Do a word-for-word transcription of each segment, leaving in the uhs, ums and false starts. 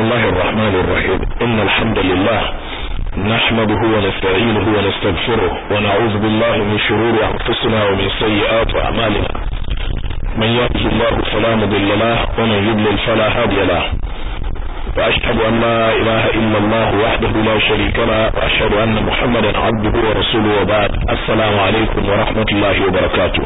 الله الرحمن الرحيم إن الحمد لله نحمده ونستعينه ونستغفره ونعوذ بالله من شرور أنفسنا ومن سيئات أعمالنا من يهده الله فلا مضل له ومن يضلل فلا هادي له وأشهد أن لا إله إلا الله وحده لا شريك له وأشهد أن محمدا عبده ورسوله وبعد السلام عليكم ورحمة الله وبركاته.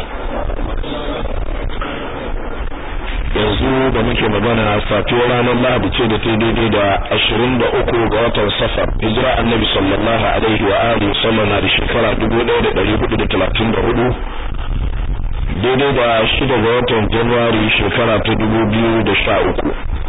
yanzu da muke magana safiyar ranar Lahadi ce da ta daidai da ashirin da uku ga watan Safar hijira annabi sallallahu alaihi wa alihi wasallam na da shekara dubu ɗaya da ɗari hudu da talatin da hudu daidai da shida ga watan Januwari shekara ta dubu biyu da sha uku.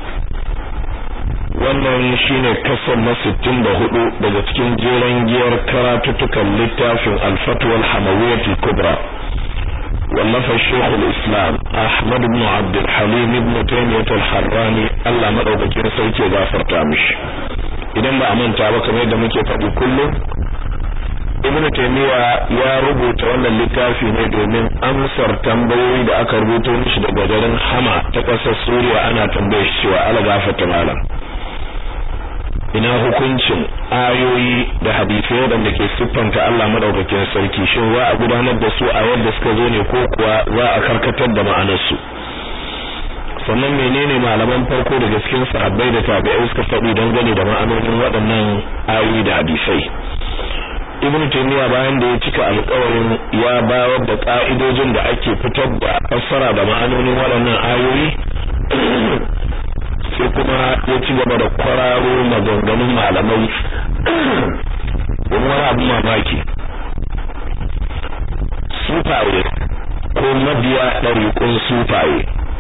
Wannan shine kasar na sittin da hudu daga cikin jeren giyar karatuttukan littafin al-Fatwa al-Hamawiyyah al-Kubra wallafa Sheikh al-Islam Ahmad ibn Abd al-Halim ibn Taymiyyah al-Harrani Allah madaukakin sarki ya gafarta mishi. Idan ba a manta ba kamar yadda muke faɗi kullum Ibn Taymiyyah ya rubuta wannan littafi ne domin amsar tambayoyi da aka rubuto mishi daga garin Hama ta ƙasar Suriya. Ana tambaye shi cewa Allah gafarta malam, ina hukuncin ayoyi da hadisai da ke siffanta Allah madaukakin sarki, shin za a gudanar da su a yadda suka zo ne ko kuwa za a karkatar da ma'anarsu? Sannan menene malaman farko daga cikin sahabbai da tabi'ai suka faɗi dangane da ma'anonin waɗannan ayoyi da hadisai? Ibn Taymiyyah bayan da ya cika alƙawarin ya bayar da ka'idojin da ake fitar da fassara da ma'anonin waɗannan ayoyi, sai kuma ya ci gaba da kwararo maganganun malamai. Wani abu mamaki, sufaye ko mabiya ɗariƙun sufaye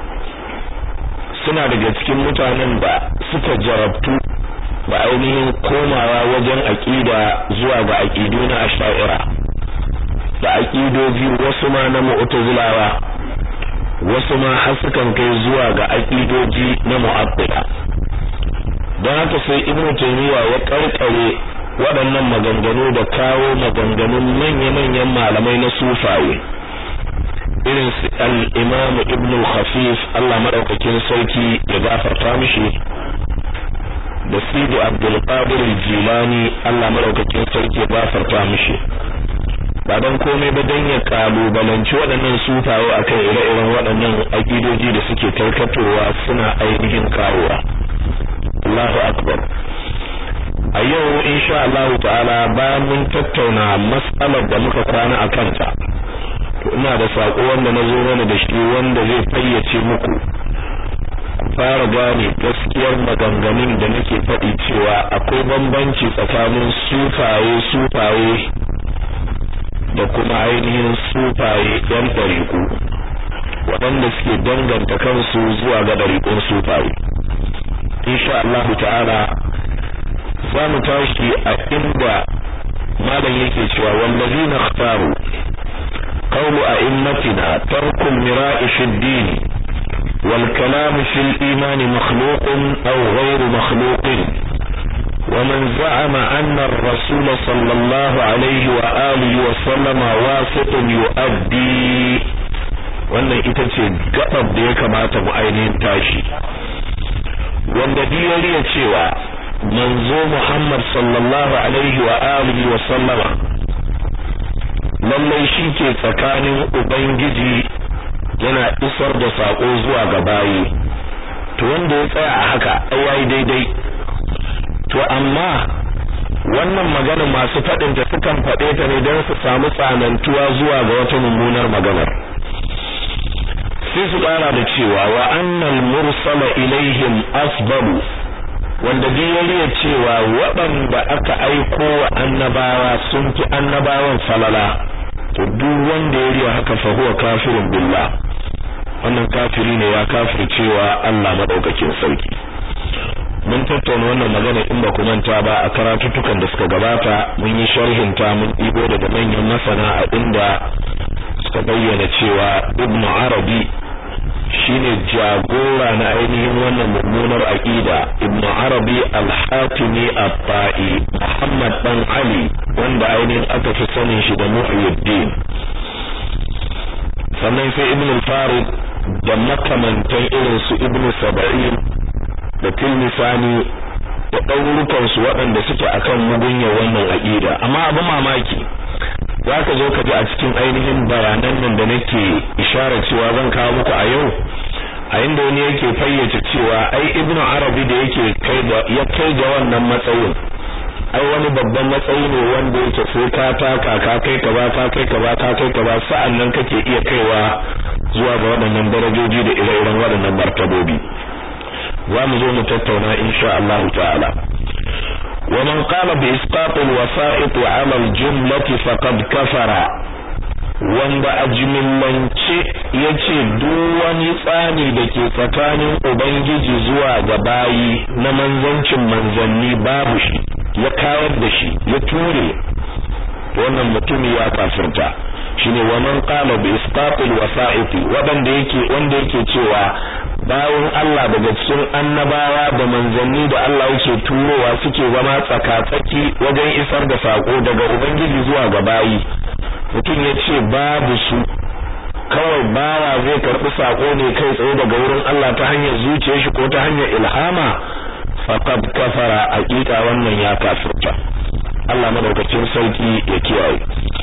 suna daga cikin mutanen da suka jarabtu da ainihin komawa wajen aƙida zuwa ga aƙidu na asha'ira da aƙidoji wasu ma na mu'tazilawa, wasu ma har sukan kai zuwa ga aqidoji na mu'attila. Don haka sai Ibn Taymiyyah ya karkare waɗannan maganganu da kawo maganganun manya-manyan malamai na sufaye irin su al-Imam Ibn al-Khafif Allah madaukakin sarki ya gafarta mishi, da Sidi Abdul Qadir al-Jilani Allah madaukakin sarki ya gafarta mishi, ba don komai ba don ya kalubalanci waɗannan sufaye akan ire-iren waɗannan aƙidoji da suke karkatowa suna ainihin kawowa. Allahu akbar. A yau insha Allah ta'ala bayan mun tattauna mas'alar da muka kwana a kanta, to ina da sako wanda na zo mana da shi wanda zai fayyace muku fara gane gaskiyar maganganun da nake faɗi cewa akwai bambanci tsakanin sufaye sufaye da kuma ainihin sufaye ɗan ɗariƙu waɗanda suke danganta kansu zuwa ga ɗariƙun sufaye. Insha Allah ta'ala za mu tashi a inda malam yake cewa wallazina ikhtaru qawlu a'immatina tarku mira'i fi ad-din wal kalam fi al-iman makhluqun aw ghayru makhluqin ومن زعم أن الرسول صلى الله عليه وآله وسلم واسط يؤدي. wannan ita ce gabar da ya kamata mu ainihin tashi, wanda diyari ya cewa manzo Muhammad sallallahu alaihi wa alihi wa sallama lallai shi ke tsakanin ubangiji yana isar da sako zuwa ga bayi, to wanda ya tsaya a haka ai daidai. To amma wannan magana masu faɗin da sukan faɗe ta ne don su samu tsanantuwa zuwa ga wata mummunar maganar, sai su ƙara da cewa wa annal mursala ilaihim asbabu, wanda biyariya cewa waɗanda aka aiko wa annabawa sun fi annabawan falala, to duk wanda ya riya haka fa huwa kafirun billah, wannan kafiri ne ya kafircewa Allah madaukakin sarki. Mun tattauna wannan magana in ba ku manta ba a karatuttukan da suka gabata, mun yi sharhin ta, mun ɗibo daga manyan masana a inda suka bayyana cewa Ibn Arabi shine jagora na ainihin wannan mummunar aqida. Ibn Arabi al-Hatimi at-Ta'i, Muhammad dan Ali wanda ainihin aka fi sanin shi da Muhyiddin, sannan sai Ibn al-Farid da makamantan irin su Ibn Sab'in da Tilmisani da ɗaurukan su waɗanda suke akan mugunya wannan aqida. Amma abu mamaki zaka zo ka ji a cikin ainihin bayanan nan da nake isharar cewa zan kawo muku a yau, a inda wani yake fayyace cewa ai Ibn Arabi da yake kai da ya kai ga wannan matsayin, ai wani babban matsayi ne wanda yake sai ka taka ka kai ka ba ka kai ka ba ka kai ka ba sa'annan kake iya kaiwa zuwa ga waɗannan darajoji da ire-iren waɗannan martabobi. Za mu zo mu tattauna insha Allah ta'ala. wa man qala bi isqat al-wasa'it 'ala al-jumlati faqad kafara, wanda a jimillance yace duk wani tsani da ke tsakanin ubangiji zuwa ga bayi na manzancin manzanni babu shi, ya kawar da shi, ya ture, wannan mutum ya kafirta. Shine wa man qala bi isqatil wasa'iti, wanda yake wanda yake cewa bayan Allah daga cikin annabawa da manzanni da Allah yake turowa suke zama tsakatsaki wajen isar da sako daga ubangiji zuwa ga bayi, mutum yace babu su, kawai bawa zai karbi sako ne kai tsaye daga wurin Allah ta hanyar zuciyar shi ko ta hanyar ilhama, faqad kafara, hakika wannan ya kafirta. Allah madaukakin sauki ya kiyaye.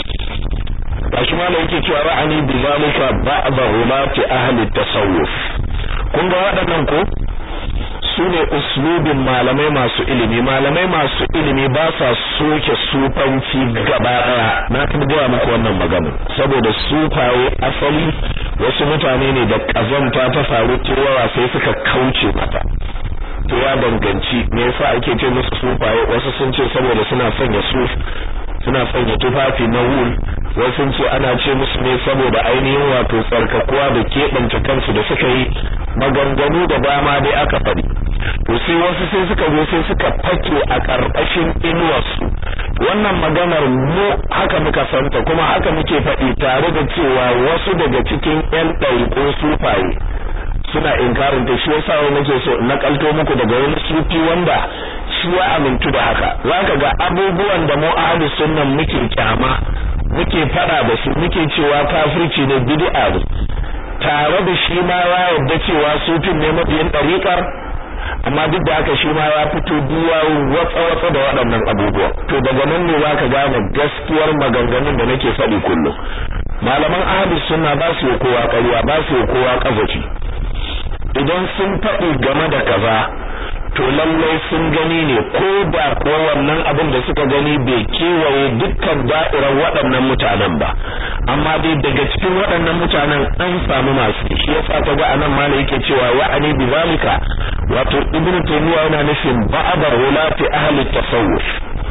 Bashi ma yake cewa ra'ani bi zalika ba'd ulati ahli tasawuf. Kun ga waɗannan ko sune uslubin malamai masu ilimi. Malamai masu ilimi ba sa soke sufanci gaba daya. Na kuma ga muku wannan magana saboda sufaye asali wasu mutane ne da kazanta ta faru cewa sai suka kauce mata. To ya danganci me yasa ake ce musu sufaye? Wasu sun ce saboda suna sanya suf, suna sanya tufafi na wool, wasu sun ce ana ce musu ne saboda ainihin wato tsarkakuwa da keɓance kansu da suka yi, maganganu da dama dai aka faɗi. To sai wasu sai suka zo sai suka fake a ƙarƙashin inuwarsu. Wannan maganar mu haka muka santa kuma haka muke faɗi, tare da cewa wasu daga cikin ƴan ɗariƙo sufaye suna inkarin ta. Shi yasa wani nake so na kalto muku daga wani sufi wanda shi ya amintu da haka. Zaka ga abubuwan da mu ahli sunnan muke kyama, muke fada da su, muke cewa kafirci ne, bid'a ne, tare da shi ma ya yarda cewa sufin ne mabiyin dariƙar, amma duk da haka shi ma ya fito duwa watsa watsa da waɗannan abubuwa. To daga nan ne zaka gane gaskiyar maganganun da nake faɗi kullum. Malaman ahli sunna ba su yi kowa ƙarya, ba su yi kowa kazaci. Idan sun faɗi game da kaza, to lallai sun gani ne, ko da ko wannan abin da suka gani bai kewaye dukkan da'irar waɗannan mutanen ba, amma dai daga cikin waɗannan mutanen an samu masu. Shi yasa ta ga anan malai yake cewa wa'ani bi zalika, wato ibnu taymiya yana nufin ba'da ulati ahli tasawuf.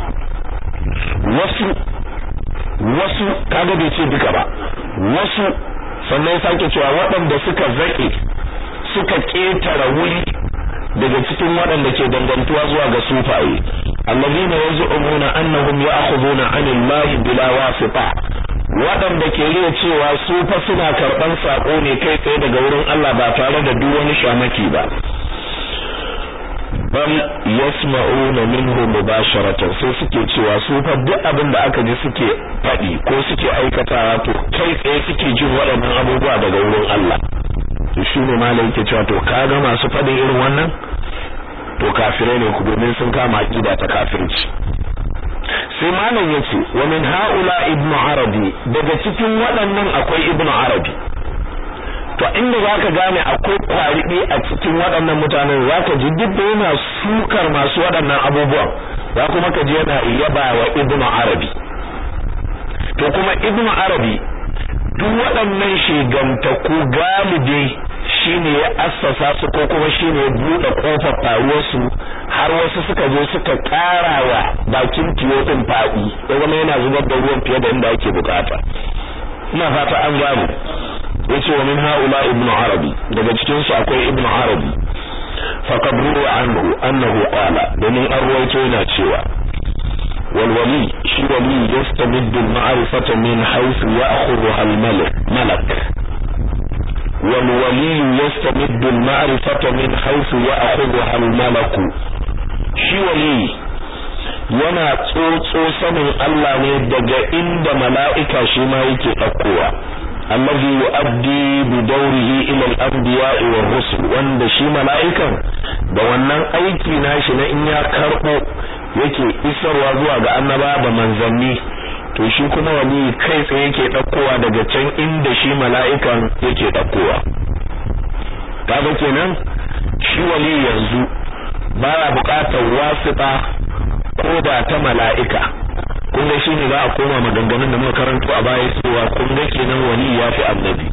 wasu wasu kaga bai ce duka ba, wasu sannan sake cewa waɗanda suka zake suka ketara wuri daga cikin waɗanda ke dangantuwa zuwa ga sufaye, allazina yaz'umuna annahum ya'khuduna 'anillahi bila wasita, waɗanda ke riya cewa su fa suna karɓan sako ne kai tsaye daga wurin Allah ba tare da duk wani shamaki ba. Bal yasma'una minhu mubasharatan, sai suke cewa su fa duk abin da aka ji suke faɗi ko suke aikatawa to kai tsaye suke jin waɗannan abubuwa daga wurin Allah. To shine malai yake cewa to kaga masu fadin irin wannan to kafirai ne ku, domin sun kama aqida ta kafirci. Sai malam yace wa min haula ibnu arabi, daga cikin waɗannan akwai ibnu arabi. To inda zaka gane akwai kwaribi a cikin waɗannan mutanen, zaka ji duk da yana sukar masu waɗannan abubuwan, za kuma ka ji yana yaba wa ibnu arabi. To kuma ibnu arabi duk waɗannan shigantaku galibi shine ya assasa su ko kuma shine ya buɗe kofar faruwar su, har wasu suka zo suka karawa bakin tiyo din fadi, kuma yana zubar da ruwan fiye da inda ake bukata. Ina fata an gano. Yace wa min haula ibn arabi, daga cikin su akwai ibn arabi, faqad ruwa anhu annahu qala, domin an ruwaito yana cewa والولي شي ولي يستمد المعرفة من حيث يأخذها الملك ملك والولي يستمد المعرفة من حيث يأخذها الملك. شي ولي yana tsotso sanin Allah ne daga inda mala'ika shi ma yake ɗaukowa, allazi yu'addi bi dawrihi ila al-anbiya'i war rusul, wanda shi mala'ikan da wannan aiki nashi na in ya karbo yake isarwa zuwa ga annaba da manzanni to shi kuma wali kai tsaye yake dakkowa daga can inda shi mala'ikan yake dakkowa kaga kenan shi wali yanzu baya buƙatar wasita ko da ta mala'ika kun ga shine za a koma maganganun da muka karanto a baya cewa kun ga kenan wali ya fi annabi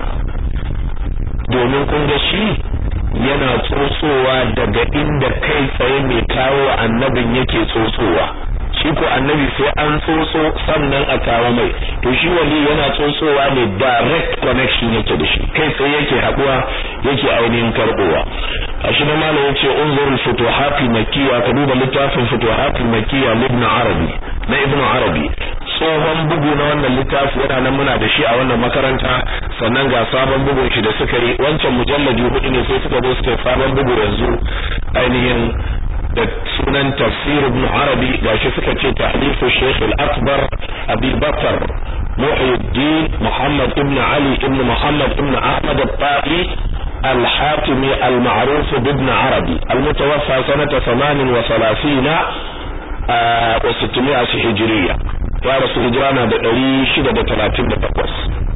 domin kun ga shi yana tsotsowa daga inda kai tsaye mai kawo annabin yake tsotsowa shi ko annabi sai an tsotso sannan a kawo mai to shi wali yana tsotsowa ne direct connection yake da shi kai tsaye yake haduwa yake ainihin karbowa ashi na malai yace unzurul futuhatul makkiyya ka duba littafin futuhatul makkiyya ibn arabi na ibn arabi tsohon bugu na wannan littafi yana nan muna da shi a wannan makaranta sannan ga sabon bugun shi da suka yi wancan mujalladi hudu ne sai suka zo suka sabon bugu yanzu ainihin da sunan tafsir ibn arabi gashi suka ce ta'lifu shaykh al-akbar abi bakr muhyiddin muhammad ibn ali ibn muhammad ibn ahmad al-ta'i al-hatimi al-ma'ruf ibn arabi al-mutawaffa sanata ثمانية وثلاثين wa ستمائة hijriya ya rasu hijira na da ɗari shida da talatin da takwas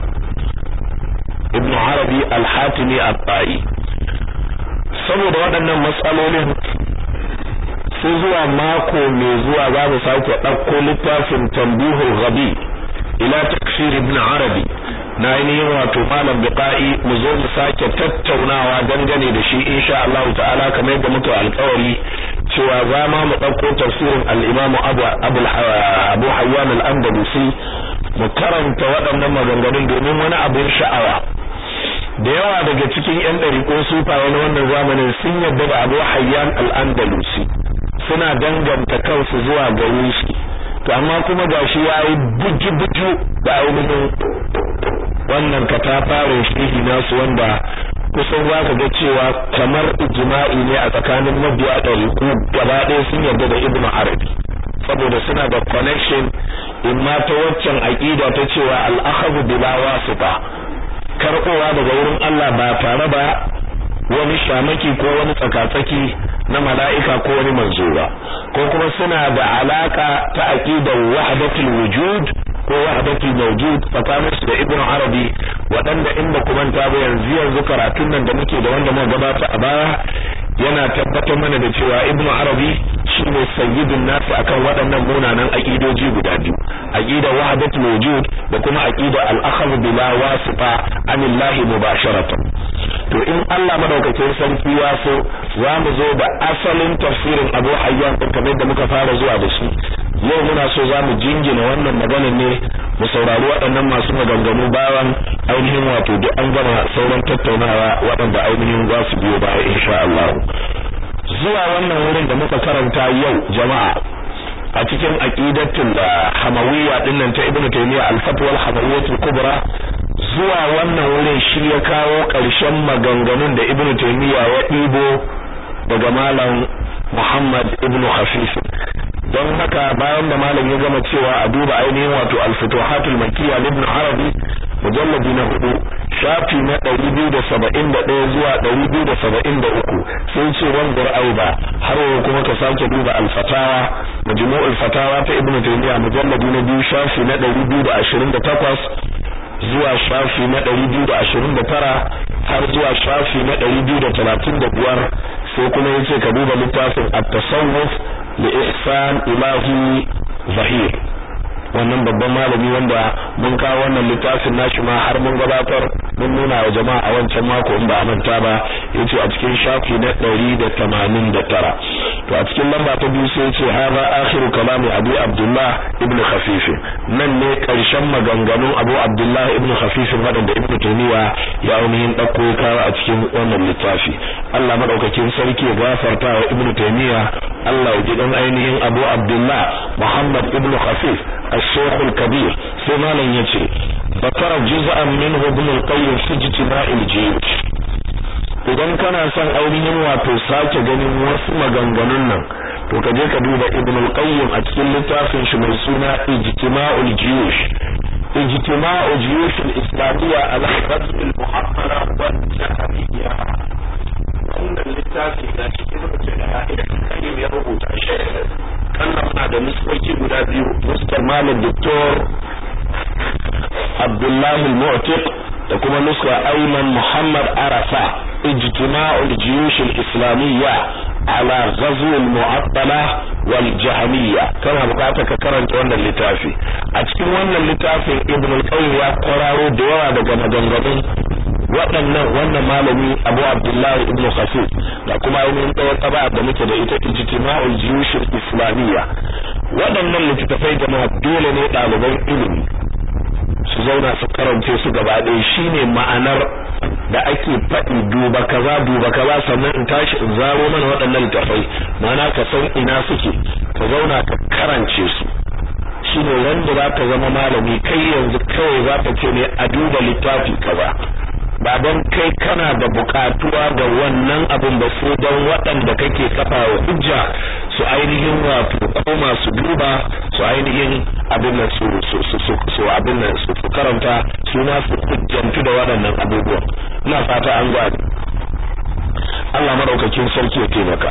ibn arabi al-hatimi al-ta'i saboda waɗannan matsalolin sai zuwa mako mai zuwa za mu sake ɗauko littafin tambihul ghabi ila takfir ibn arabi na ainihin wato malam biqa'i mu zo mu sake tattaunawa dangane da shi insha Allah ta'ala kamar yadda muka alƙawari cewa za ma mu ɗauko tafsirin al-imam Abu Abu Hayyan al-Andalusi mu karanta waɗannan maganganun domin wani abin sha'awa da yawa daga cikin ƴan ɗariƙon sufaye na wannan zamanin sun yarda da Abu Hayyan al-Andalusi suna danganta kansu zuwa gare shi to amma kuma gashi yayi buju-buju da ainihin wannan katafarin shehi nasu wanda kusan za ka ga cewa kamar ijma'i ne a tsakanin mabiya ɗariƙu gaba ɗaya sun yarda da Ibn Arabi saboda suna da connection in ma ta waccan aqida ta cewa al-akhadhu bila wasita karɓowa daga wurin Allah ba tare da wani shamaki ko wani tsakatsaki na mala'ika ko wani manzo ba ko kuma suna da alaka ta aqidar wahdatul wujud ko wahdatul mawjud tsakanin su da Ibn Arabi wadanda inda kuma ta ba yanzu yanzu karatun nan da muke da wanda muka gabata a baya yana tabbatar mana da cewa Ibn Arabi shine sayyidun nasu akan waɗannan munanan aqidoji guda biyu aqidar wahdatul wujud da kuma aqidar al-akhadh bila wasita anillahi mubasharatan to in Allah madaukakin sarki ya so za mu zo da asalin tafsirin Abu Hayyan din kamar da muka fara zuwa da shi yau muna so za mu jingina wannan maganar ne mu saurari waɗannan masu maganganu bayan ainihin wato duk an gama sauran tattaunawa waɗanda ainihin za su biyo baya insha Allah zuwa wannan wurin da muka karanta yau jama'a a cikin aqidatul hamawiyya dinnan ta Ibn Taymiyyah al-Fatwa al-Hamawiyyatul Kubra zuwa wannan wurin shi ya kawo ƙarshen maganganun da Ibn Taymiyyah ya ɗibo daga malam Muhammad ibn Khafif don haka bayan da malam ya gama cewa a duba ainihin wato al-Futuhatul Makkiyya ibn Arabi mujalladi na hudu shafi na ɗari biyu da saba'in da ɗaya zuwa ɗari biyu da saba'in da uku sai ce wanzar aiba har yau kuma ka sake duba al-Fatawa majmu'ul fatawa ta Ibn Taymiyyah mujalladi na biyu shafi na ɗari biyu da ashirin da takwas zuwa shafi na ɗari biyu da ashirin da tara har zuwa shafi na ɗari biyu da talatin da biyar sai kuma yace ka duba littafin at-tasawuf li ihsan ilahi zahir wannan babban malami wanda mun kawo wannan littafin nashi ma har mun gabatar mun nuna wa jama'a a wancan mako in ba a manta ba yace a cikin shafi na ɗari da tamanin da tara to a cikin lamba ta biyu sai yace hadha akhiru kalami Abu Abdullah ibn Khafif nan ne karshen maganganun Abu Abdullah ibn Khafif wadanda Ibn Taymiyyah ya ainihin dauko kawo a cikin wannan littafi Allah madaukakin sarki ya gafarta wa Ibn Taymiyyah Allah ya ji dan ainihin Abu Abdullah Muhammad ibn Khafif الشيخ الكبير سمالا يجي ذكر جزءا منه ابن القيم في اجتماع الجيوش idan kana son ainihin wato sake ganin wasu maganganun nan to kaje ka duba Ibn al-Qayyim a cikin littafin shi mai suna Ijtima'ul Jiyush Ijtima'u Jiyush al-Islamiyya al-Radd al-Muhammara wal Jahmiyya wannan littafi na cikin rubuce da Ibn ya rubuta shi kannan na da nuskoki guda biyu nuskar malam Doktor Abdullah al-Mu'tiq da kuma nuska Ayman Muhammad Arafa ijtima'u al-juyush al-islamiyya ala ghazw al-mu'attala wal jahmiyya kana bukata ka karanta wannan littafi a cikin wannan littafin Ibn al-Qayyim ya kwararo da yawa daga maganganun waɗannan wannan malami Abu Abdullah ibn Khafif da kuma ainihin ɗaya taba da muke da ita ijtima'ul juyush al-islamiyya waɗannan littafai jama'a dole ne ɗaliban ilimi su zauna su karance su gaba ɗaya shine ma'anar da ake faɗi duba kaza duba kaza sannan in tashi in zaro mana waɗannan littafai ma'ana ka san ina suke ka zauna ka karance su shine wanda za ka zama malami kai yanzu kawai za ka ce ne a duba littafi kaza ba don kai kana da bukatuwa ga wannan abin ba sai don waɗanda kake kafa wa hujja su ainihin wato koma su duba su ainihin abin nan su su su su abin nan su karanta su ma su hujjantu da waɗannan abubuwan ina fata an gane Allah madaukakin sarki ya taimaka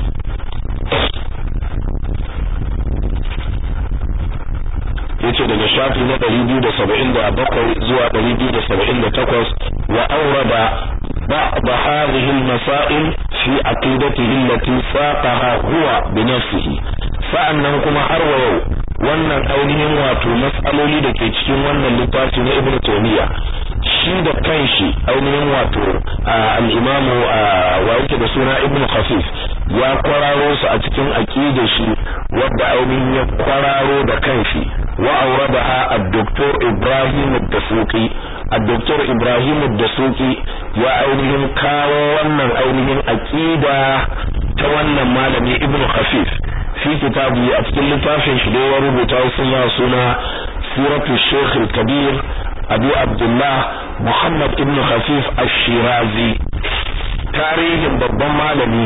yace daga shafi na ɗari biyu da saba'in da bakwai zuwa ɗari biyu da saba'in da takwas wa awrada ba'd hadhihi al-masail fi aqidatihi allati saqaha huwa bi nafsihi sa'annan kuma har wa yau wannan ainihin wato mas'aloli da ke cikin wannan littafi na Ibn Taymiyyah shi da kanshi ainihin wato al-Imam wa yake da suna Ibn Khafif ya kwararo su a cikin aqidar shi wadda ainihin ya kwararo da kanshi وأوردها الدكتور إبراهيم الدسوقي الدكتور إبراهيم الدسوقي يا أولهم كاو ونن أولهم أكيدا تونن مالمي ابن خفيف في كتابه أتكلم لتافي شدي وربطا سنة سنة سيرة الشيخ الكبير أبي عبد الله محمد ابن خفيف الشيرازي تاريخ babban malami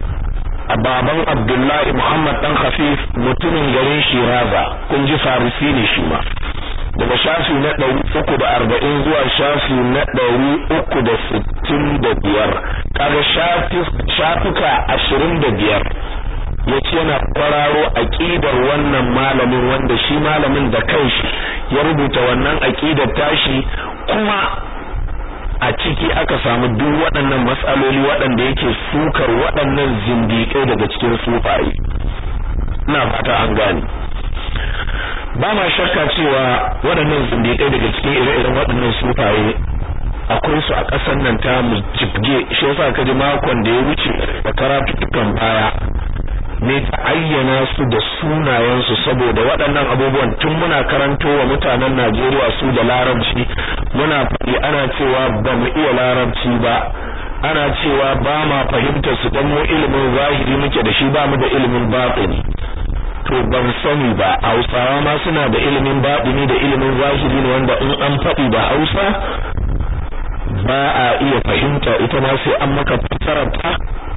baban Abdullahi Muhammad dan Khafif mutumin garin Shiraza kun ji Farisi ne shi ma daga shafi na ɗari uku da arba'in zuwa shafi na ɗari uku da sittin da biyar kaga shafi shafuka ashirin da biyar yace yana kwararo aqidar wannan malamin wanda shi malamin da kanshi ya rubuta wannan aqidar tashi kuma a ciki aka samu duk waɗannan matsaloli waɗanda yake sukar waɗannan zindiƙai daga cikin sufaye ina fata an gane ba ma shakka cewa waɗannan zindiƙai daga cikin ire-iren waɗannan sufaye akwai su a ƙasar nan ta mu jibge shi yasa ka ji makon da ya wuce da karatukan baya ne ta ayyana su da sunayensu saboda waɗannan abubuwan tun muna karanto wa mutanen Najeriya su da larabci muna faɗi ana cewa ba mu iya larabci ba ana cewa ba ma fahimtar su dan mu ilimin zahiri muke da shi ba mu da ilimin batini to ban sani ba Hausawa ma suna da ilimin batini da ilimin zahiri ne wanda in an faɗi da Hausa ba a iya fahimta ita ma sai an maka fassarar ta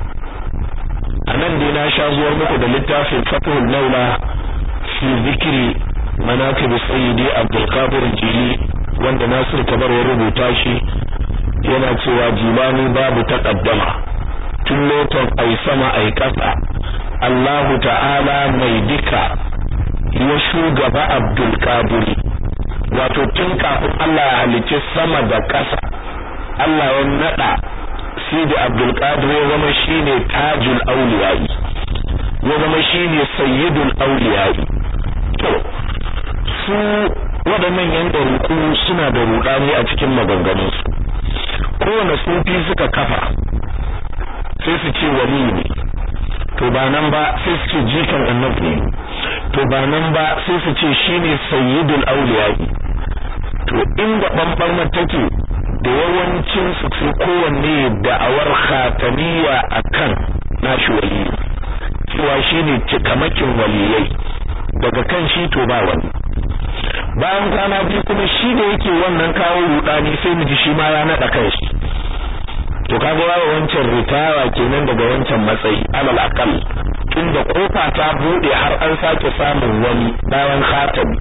anan dai na sha zuwar muku da littafin Fathul Laula fi zikri manaqib Sayyidi Abdul Qadir Jili wanda Nasir Kabar ya rubuta shi yana cewa jilani babu taqaddama tun lotan ai sama ai kasa Allahu ta'ala mai dika ya shugaba Abdul Qadir wato tun kafin Allah ya halice sama da kasa Allah ya nada Sidi Abdul Qadir ya zama shine tajul awliyai ya zama shine sayyidul awliyai to su wadannan yan daruku suna da rudani a cikin maganganun su kowane sufi suka kafa sai su ce wali ne to ba nan ba sai su ce jikan annabi ne to ba nan ba sai su ce shine sayyidul awliyai to inda bambarmar take da yawancin su sai kowanne da'awar khatamiya akan nashi wali cewa shine cikamakin waliyai daga kan shi to ba wani bayan kwana biyu kuma shi da yake wannan kawo rudani sai mu ji shi ma ya nada kanshi to kaga wa wancan ritaya kenan daga wancan matsayi alal aqal tunda kofa ta bude har an sake samun wani bayan khatami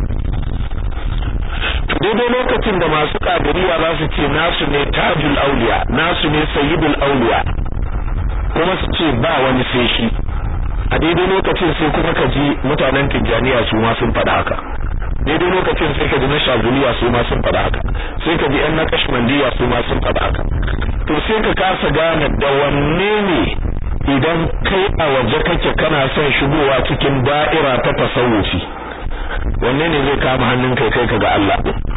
daidai lokacin da masu kadiriya za su ce nasu ne tajul auliya nasu ne sayyidul auliya kuma su ce ba wani sai shi. A daidai lokacin sai kuma ka ji mutanen Tijjaniya su ma sun faɗa haka, daidai lokacin sai ka ji na Shazuliya su ma sun faɗa haka, sai ka ji ƴan Naqshbandiya su ma sun faɗa haka. To sai ka kasa gane da wanne ne idan kai a waje kake kana son shigowa cikin da'ira ta tasawufi, wanne ne zai kama hannun kai kai ka ga Allah.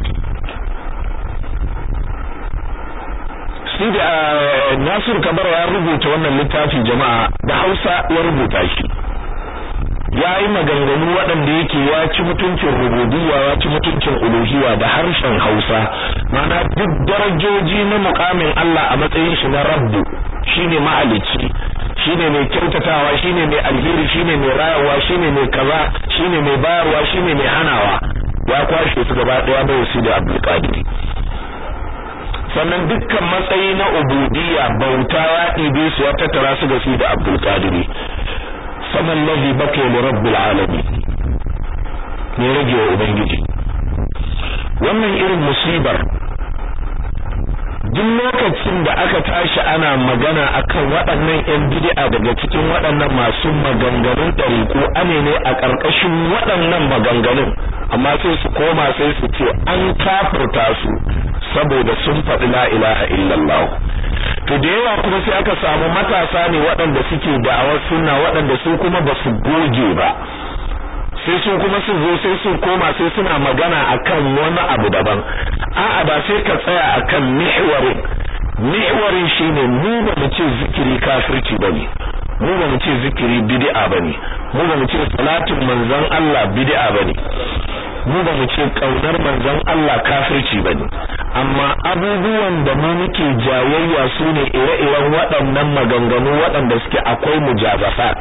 Sai da Nasir Kabar ya rubuta wannan littafi jama'a da Hausa ya rubuta shi. Ya yi maganganu waɗanda yake ya ci mutuncin rububiyya, ya ci mutuncin uluhiyya da harshen Hausa. Mana duk darajoji na mukamin Allah a matsayin shi na Rabbu, shine mahalicci, shine mai kyautatawa, shine mai alheri, shine mai rayawa, shine mai kaza, shine mai bayarwa, shine mai hanawa. Ya kwashe su gaba ɗaya bai su da Abdul Qadir. Sannan dukkan matsayi na ubudiyya, bauta ya ɗibe su ya tattara su ga su da Abdul Qadir. Saman ladhi baqiya li rabbil alamin, ne rage wa ubangiji. Wannan irin musibar duk lokacin da aka tashi ana magana akan waɗannan ƴan bid'a daga cikin waɗannan masu maganganun ɗariƙo, ane ne a ƙarƙashin waɗannan maganganun, amma sai su koma sai su ce an kafirta su saboda sun faɗi la ilaha illallah. To da yawa kuma sai aka samu matasa ne waɗanda suke da'awar sunna, waɗanda su kuma ba su goge ba, sai su kuma su zo sai su koma sai suna magana akan wani abu daban. A'a, ba sai ka tsaya akan mihwarin. Mihwarin shine mu ba mu ce zikiri kafirci bane, mu ba mu ce zikiri bid'a bane, mu ba mu ce salatin manzon Allah bid'a bane, mu ba mu ce kaunar manzon Allah kafirci bane. Amma abubuwan da mu muke jayayya su ne ire-iren waɗannan maganganu waɗanda suke akwai mujazafat,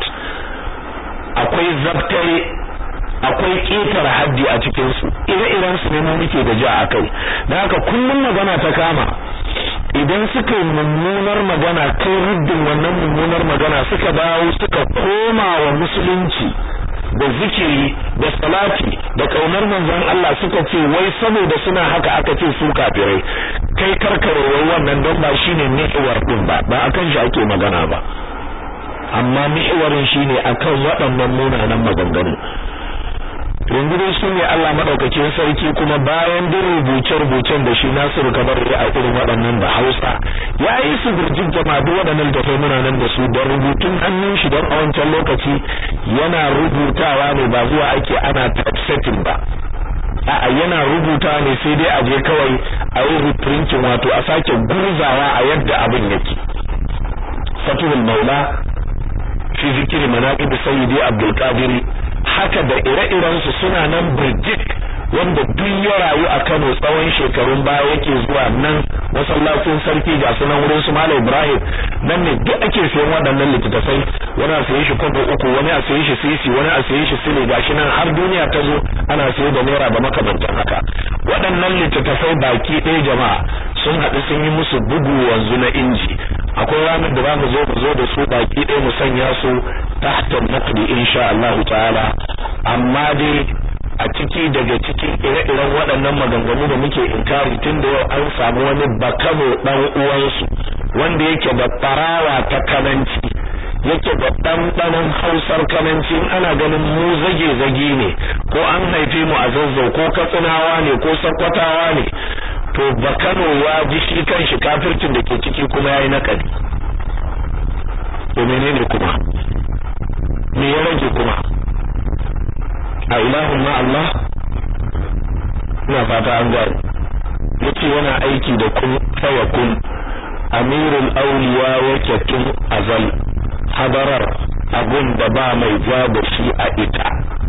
akwai zabtare, akwai ƙetar haddi a cikin su, ire-iren su ne mu muke da ja akai. Dan haka kullum magana ta kama, idan suka yi mummunar magana kai ruddin wannan mummunar magana, suka dawo suka koma wa musulunci da zikiri da salati da kaunar manzon Allah, suka ce wai saboda suna haka aka ce su kafirai. Kai karkare wai wannan don ba shine mihwar din ba, ba akan shi ake magana ba, amma mihwarin shine akan waɗannan munanan maganganu. Yanzu dai shi ne Allah madaukakin sarki kuma bayan din rubuce-rubucen da shi Nasiru Kabar ya a irin waɗannan da Hausa, ya yi su gurjin jama'a duk waɗannan da kai muna nan da su da rubutun hannun shi don a wancan lokaci yana rubutawa ne, ba zuwa ake ana typesetting ba. A'a, yana rubutawa ne sai dai a je kawai a yi reprinting, wato a sake gurzawa a yadda abin yake. Fatul Maula fi zikri manaqib Sayyidi Abdul Qadir, haka da ire-iren su suna nan birjik, wanda duk ya rayu a Kano tsawon shekarun baya yake zuwa nan masallacin sarki ga sunan wurin su Malam Ibrahim, nan ne duk ake sayan waɗannan littattafai, wani a saye shi kwabo uku, wani a saye shi sisi, wani a saye shi sile, gashi nan har duniya ta zo ana saye da naira da makamantan haka. Waɗannan littattafai baki ɗaya jama'a sun haɗu sun yi musu bugu yanzu na inji. Akwai ranar da za mu zo mu zo da su baki ɗaya mu sanya su tahta naqdi insha Allah ta'ala. Amma dai a ciki daga cikin ire-iren waɗannan maganganu da muke inkari, tun da yau an samu wani bakano ɗan uwansu wanda yake da farawa ta kananci, yake da ɗanɗanon hausar kananci. Ana ganin mu zage-zage ne, ko an haife mu a Zazzau, ko Katsinawa ne, ko Sakkwatawa ne, to bakano ya ji shi kanshi kafircin da ke ciki kuma yayi nakali. To menene kuma? Me ya rage kuma? A ilahun ma Allah? Ina fata an gani. Yace yana aiki da kun fayakun, amirul awliya yake tun azal, hadarar abun da ba mai ja da shi a ita.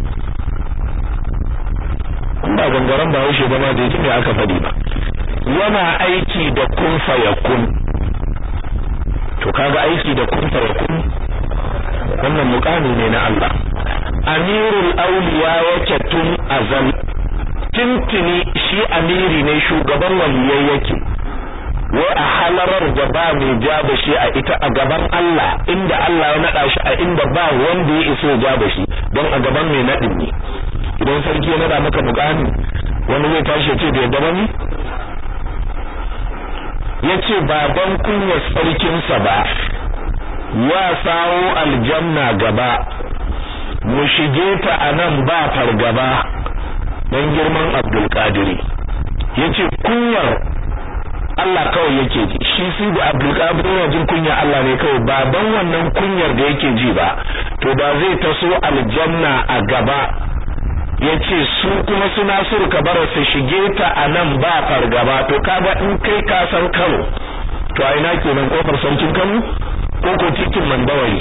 Ba gangaren ba haushe ba ma da yake aka faɗi ba. Yana aiki da kun fayakun. To kaga aiki da kun fayakun, wannan mukami ne na Allah. Amirul awliya yake tun azal, tintini shi amiri ne, shugaban waliyai yake, wai a halarar da ba mai ja da shi a ita a gaban Allah, inda Allah ya nada shi a inda ba wanda ya iso ja da shi, don a gaban mai nadin ne. Idan sarki ya nada maka mukami, wani zai tashi ya ce da yadda bane? Yace baban kunyar sarkinsa ba, ya sawo aljanna gaba mu shige ta anan ba fargaba dan girman Abdul Qadiri yace kunyar Allah kawai yake ji shi sai da Abdul Qadir yana jin kunya Allah ne kawai ba dan wannan kunyar da yake ji ba to da zai taso aljanna a gaba yace su kuma su Nasiru Kabara su shige ta anan ba fargaba to kaga in kai ka san Kano to a ina kenan kofar sarkin Kano ko ko cikin Mandawari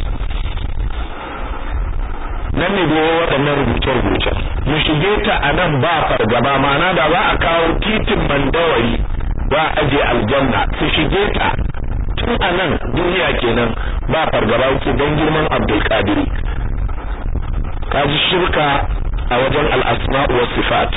nan ne da waɗannan rubuce-rubuce mu shige ta anan ba fargaba ma'ana da ba a kawo titin Mandawari ba aje aljanna su shige ta tun anan duniya kenan ba fargaba ku dan girman Abdul Qadir kaji shirka a wajen al-asma' wa sifat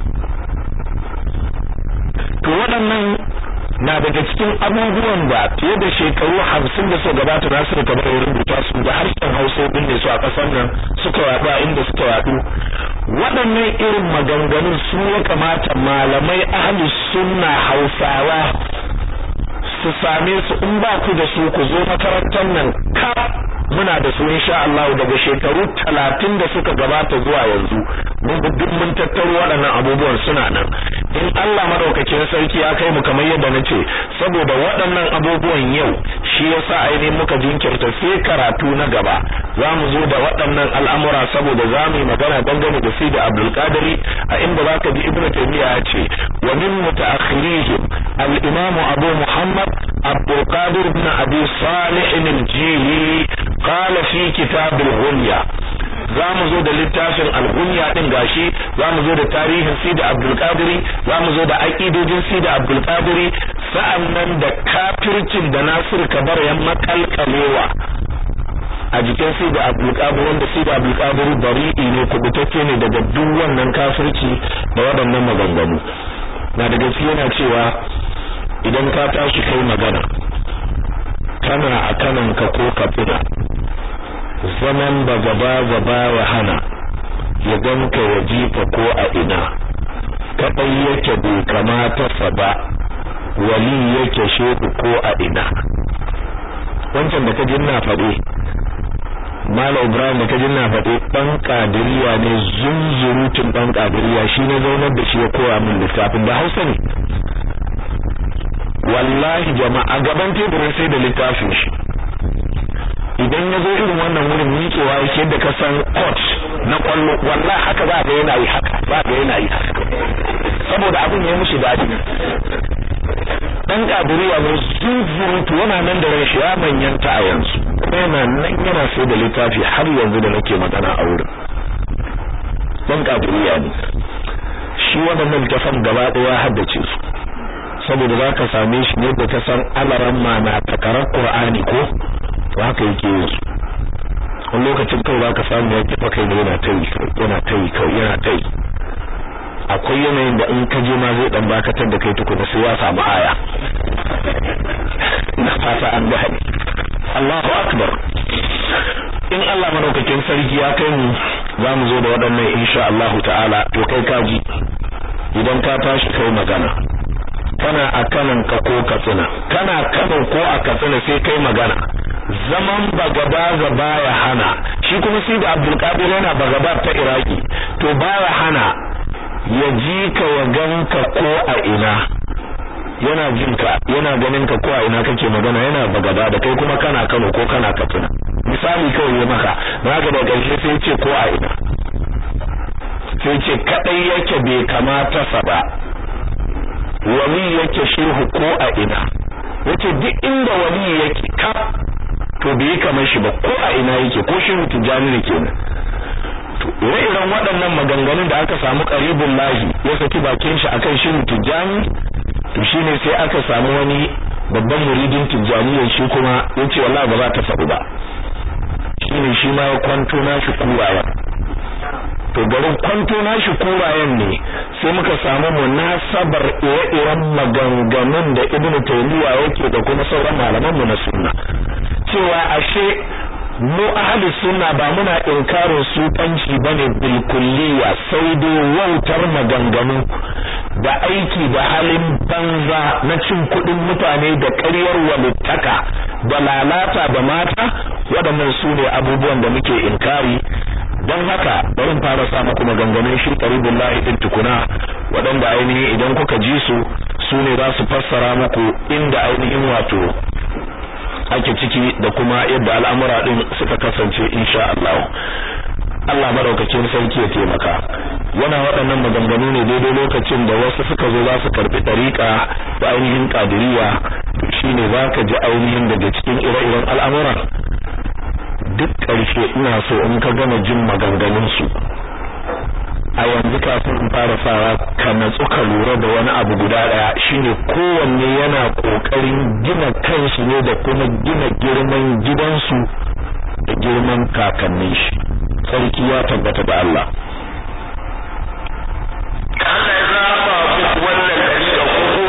to waɗannan na daga cikin abubuwan da fiye da shekaru hamsin da suka gabata Nasiru Kabara ya rubuta su da harshen Hausa din ne su a kasar nan suka yadu inda suka yadu waɗannan irin maganganun su ya kamata malamai ahlus sunna Hausawa su same su in ba ku da su ku zo makarantar nan ka muna da su insha Allah daga shekaru talatin da suka gabata zuwa yanzu mun duk mun tattaro waɗannan abubuwan suna nan in Allah madaukakin sarki ya kai mu kamar yadda nace saboda waɗannan abubuwan yau shi yasa ainihin muka jinkirta sai karatu na gaba zamu zo da waɗannan al'amura saboda zamu yi magana dangane da Sayyid Abdul Qadiri a inda zaka ji Ibn Taymiyyah ya ce wa min mutaakhirihim al-Imam Abu Muhammad Abdul Qadir ibn Abi Salih al-Jili qala fi kitab al-Ghunya zamu zo da littafin al-Ghunya din gashi zamu zo da tarihin Sayyid Abdul Qadiri zamu zo da aqidojin Sayyid Abdul Qadiri sa'annan da kafircin da Nasir Kabara ya makalkalewa a jikin Sayyid Abdul Qadir wanda Sayyid Abdul Qadir bari'i ne kubutacce ne daga duk wannan kafirci da waɗannan maganganu na daga cikin yana cewa idan ka tashi kai magana kana a kananka ko ka tsira zaman ba gaba gaba ya hana ya ganka ya jifa ko a ina kaɗai yake bai kamata sa ba wali yake shehu ko a ina wancan da ka jinna faɗe Malam Ibrahim da ka jinna faɗe ɗan Kadiriya ne zunzurutun ɗan Kadiriya shi ne zaunar da shi ya koya min littafin da Hausa ne wallahi jama'a gaban teburin sai da littafin shi idan ya zo irin wannan wurin miƙewa yake da ka san coach na kwallo wallahi haka za ga yana yi haka za ga yana yi haka saboda abin ya mushi dadi dan Kadiriya ne zunzurutu yana nan da ran shi ya manyanta a yanzu kuma yana nan yana sai da littafi har yanzu da nake magana a wurin dan Kadiriya ne shi wannan littafin gaba daya haddace su saboda zaka same shi ne da ka san alaran mana takarar Qur'ani ko to haka yake yi wani lokacin kawai zaka samu ya kifa kai ne yana tayi yana tayi kai yana tayi akwai yanayin da in ka je ma zai dan bakatar da kai tukuna sai ya samu aya na fata an ga Allahu akbar in Allah madaukakin sarki ya kai mu zamu zo da waɗannan insha Allah ta'ala to kai kaji idan ka tashi kai magana kana a kanan ka ko katsina kana kanan ko a katsina sai kai magana zaman bagaba gaba ya hana shi kuma sai da Abdul Qadir yana bagaba ta Iraki to baya hana ya ji ka ya ganka ko a ina yana jin ka yana ganin ka ko a ina kake magana yana bagaba da kai kuma kana Kano ko kana Katsina misali kawai ya maka naga da gaishe sai ce ko a ina sai ce kadai yake bai kamata sa ba wali yake shehu ko a ina yace duk inda wali yake ka to bai kamar shi ba ko a ina yake ko shehu tijani ne kenan to ire-iren waɗannan maganganun da aka samu qaribul lahi ya saki bakin shi akan shehu tijani to shine sai aka samu wani babban muridin tijaniyan shi kuma yace wallahi ba za ta faɗu ba shine shi ma ya kwanto nashi kurayen to garin kwanto nashi kurayen ne sai muka samu munasabar ire-iren maganganun da Ibn Taymiyyah yake da kuma sauran malaman mu na sunna cewa ashe mu ahli sunna ba muna inkarin sufanci bane bil kulliya sai dai wautar maganganu da aiki da halin banza na cin kudin mutane da ƙaryar walittaka da lalata da mata, waɗannan su ne abubuwan da muke inkari. don haka bari fara sa muku maganganun shi Qaribullahi din tukuna, waɗanda ainihin idan kuka ji su su ne za su fassara muku inda ainihin wato ake ciki da kuma yadda al'amura din suka kasance insha Allah. Allah madaukakin sarki ya taimaka. Yana waɗannan maganganu ne daidai lokacin da wasu suka zo za su karbi dariƙa da ainihin qadiriyya, shine zaka ji ainihin daga cikin ire-iren al'amuran. Duk ƙarshe ina so in ka gama jin maganganun su a yanzu kafin in fara fara ka natsu ka lura da wani abu guda daya, shine kowanne yana kokarin gina kanshi ne da kuma gina girman gidansu da girman kakannin shi. Sarki ya tabbata da Allah. Allah ya zaba ku wannan dariƙa ko ko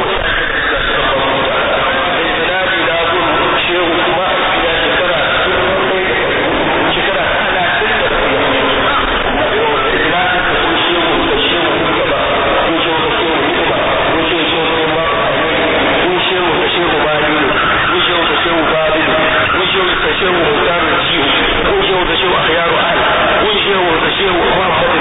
sanadi da ku shehu kuma ya shekara shekara ana tinda ku sanadi da ku shehu da shehu kuma ku shehu da shehu kuma ku shehu kuma ku shehu da shehu bali ku shehu da shehu bali ku shehu da shehu mutar jiyo ku shehu da shehu akhyaru al ku shehu da shehu Muhammad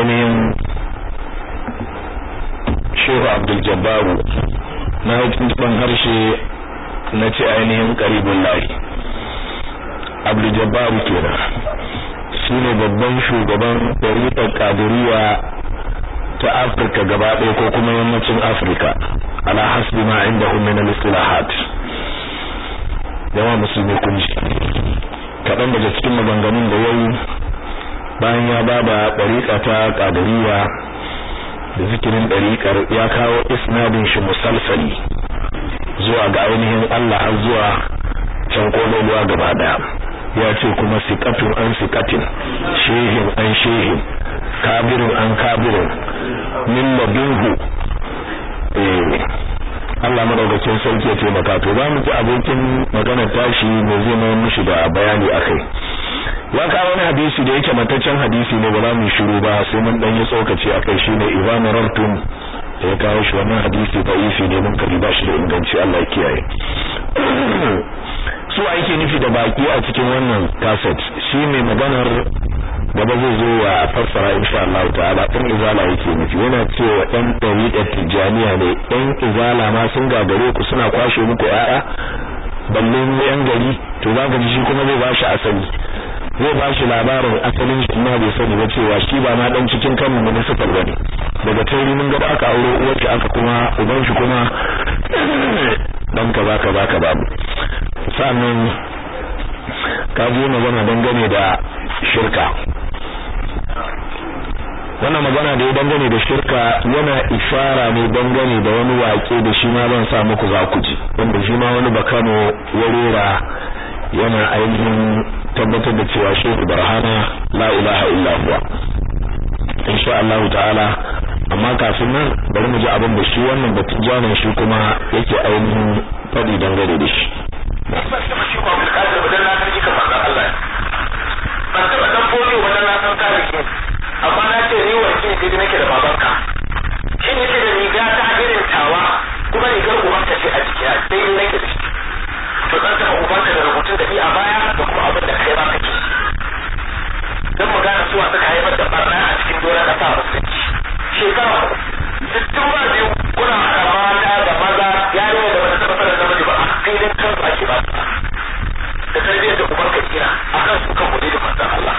ainihin Shehu Abdul Jabbar na yi tuntuban harshe na ce ainihin Qaribul Lahi Abdul Jabbar kenan shine babban shugaban ɗariƙar Qadiriyya ta Afirka gaba ɗaya ko kuma yammacin Afirka ala hasbi ma indahu min al-istilahat. Yawa musulmi kun ji kaɗan daga cikin maganganun da yayi bayan ya bada ɗariƙa ta Qadiriyya da zikirin ɗariƙar ya kawo isnadin shi musalsali zuwa ga ainihin Allah har zuwa can kololuwa gaba daya. Ya ce kuma siqatun an siqatin shehin an shehin kabirin an kabirin min ladunhu eh Allah madaukakin sarki ya taimaka to za mu ji abokin magana tashi ne zai mai mishi da bayani akai. Ya kawo wani hadisi da yake mataccen hadisi ne ba za mu shiru ba sai mun dan yi tsokaci akai shine Ibn Rartum da ya kawo shi wannan hadisi da yifi ne mun kari ba shi da inganci Allah ya kiyaye. Su ake nufi da baki a cikin wannan cassette shi ne maganar gaba zai zo wa fassara insha Allah ta'ala ɗan izala yake nufi yana cewa ɗan ɗariƙar tijaniya ne ɗan izala ma sun gagare ku suna kwashe muku ƴaƴa balle mu ƴan gari to za ka ji shi kuma zai ba shi asali zai ba shi labarin asalin shi ma bai sani ba cewa shi ba ma dan cikin Kano municipal bane daga tauri mun ga aka aure uwar shi aka kuma uban shi kuma dan kaza kaza kaza sannan ka ji magana dangane da shirka wannan magana da ya dangane da shirka yana ishara ne dangane da wani waƙe da shi ma ban sa muku za ku ji wanda shi ma wani bakano ya rera yana ainihin tabbatar da cewa Shehu Barhama la ilaha illa huwa insha Allah ta'ala. Amma kafin nan bari mu ji abin da shi wannan batun janan shi kuma yake ainihin fadi dangane da shi. amma na ce ni wanke ne nake da babanka shi ne ke da riga ta irin tawa kuma rigar ubanka ce a jiki sai ni nake da shi to zan taɓa ubanka da rubutun da ni a baya da kuma abin da kai ba kake don mu gane suwa suka haifar da barna a cikin doron ƙasa a musulunci shekara sittin ba biyu kuna haɗa mata da maza yarinya da bata taɓa sanar namiji ba a filin kansu ake ba da tarbiyyar da ubanka kira a kan su kan kuɗi da manzan Allah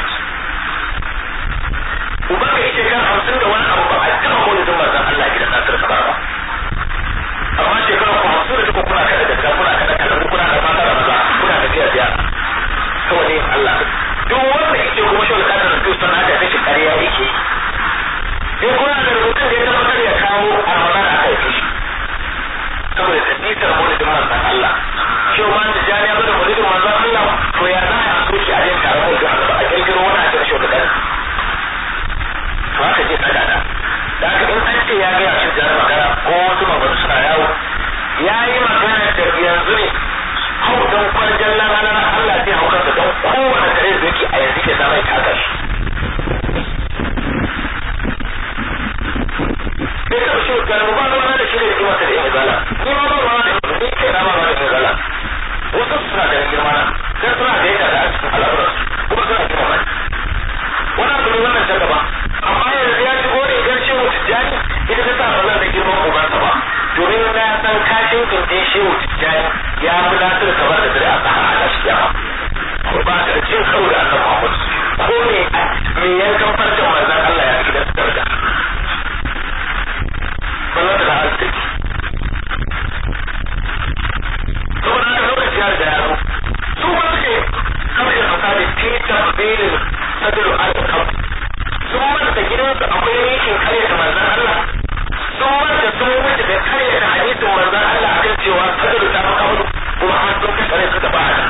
uban ka yake kan hamsin da wani abu ba a taɓa maulidin manzon Allah gidan Nasir Kabar ba amma shekara ku hamsin da duka kuna kada da kuna kada kada kuna da mata da maza kuna tafiya biya kawai yin Allah duk wanda yake kuma shi da kadar da sun haka take ƙarya yake in kuna da rubutun da ya tabbatar ya kawo a Ramadan aka yi shi saboda tabbatar maulidin manzon Allah shi ma da jani ya bada maulidin manzon Allah to ya za a so shi a yin taron da Allah a kirkiro wani a cikin shi da kadar to haka je kada da da haka in an ce ya ga shi da magana ko wasu magana suna yawo yayi magana da yanzu ne hau dan kwarjan lana Allah sai hauka da don kowanne kare da yake a yanzu ke zama ta haka shi sai ka shi ga mu ba da da shi da kuma da izala ni ma ba ma da ni ke da ma da izala wasu suna da girma na sai suna da yadda da cikin al'amuran kuma suna da girma wannan ne wannan ta gaba amma yanzu ya shigo da idan shehu tijjani ita ta sa ba zan da girman ubansa ba domin na san kashin kundin shehu tijjani ya fi nasir kamar da dare a sa a shi yawa ko ba ta cin karo da annabi Muhammad ko ne me yankan farcen manzon Allah ya fi da daraja wannan da alƙi saboda haka lokaci ya riga ya zo su ba suke kawai fasadi tita bilin sadiru al-kaf sun manta gidansu akwai rikin kare da manzan Allah sun manta sun wuce da kare da hadisin manzan Allah akan cewa sadiru ta maka hudu kuma har sun kai kare suka ba da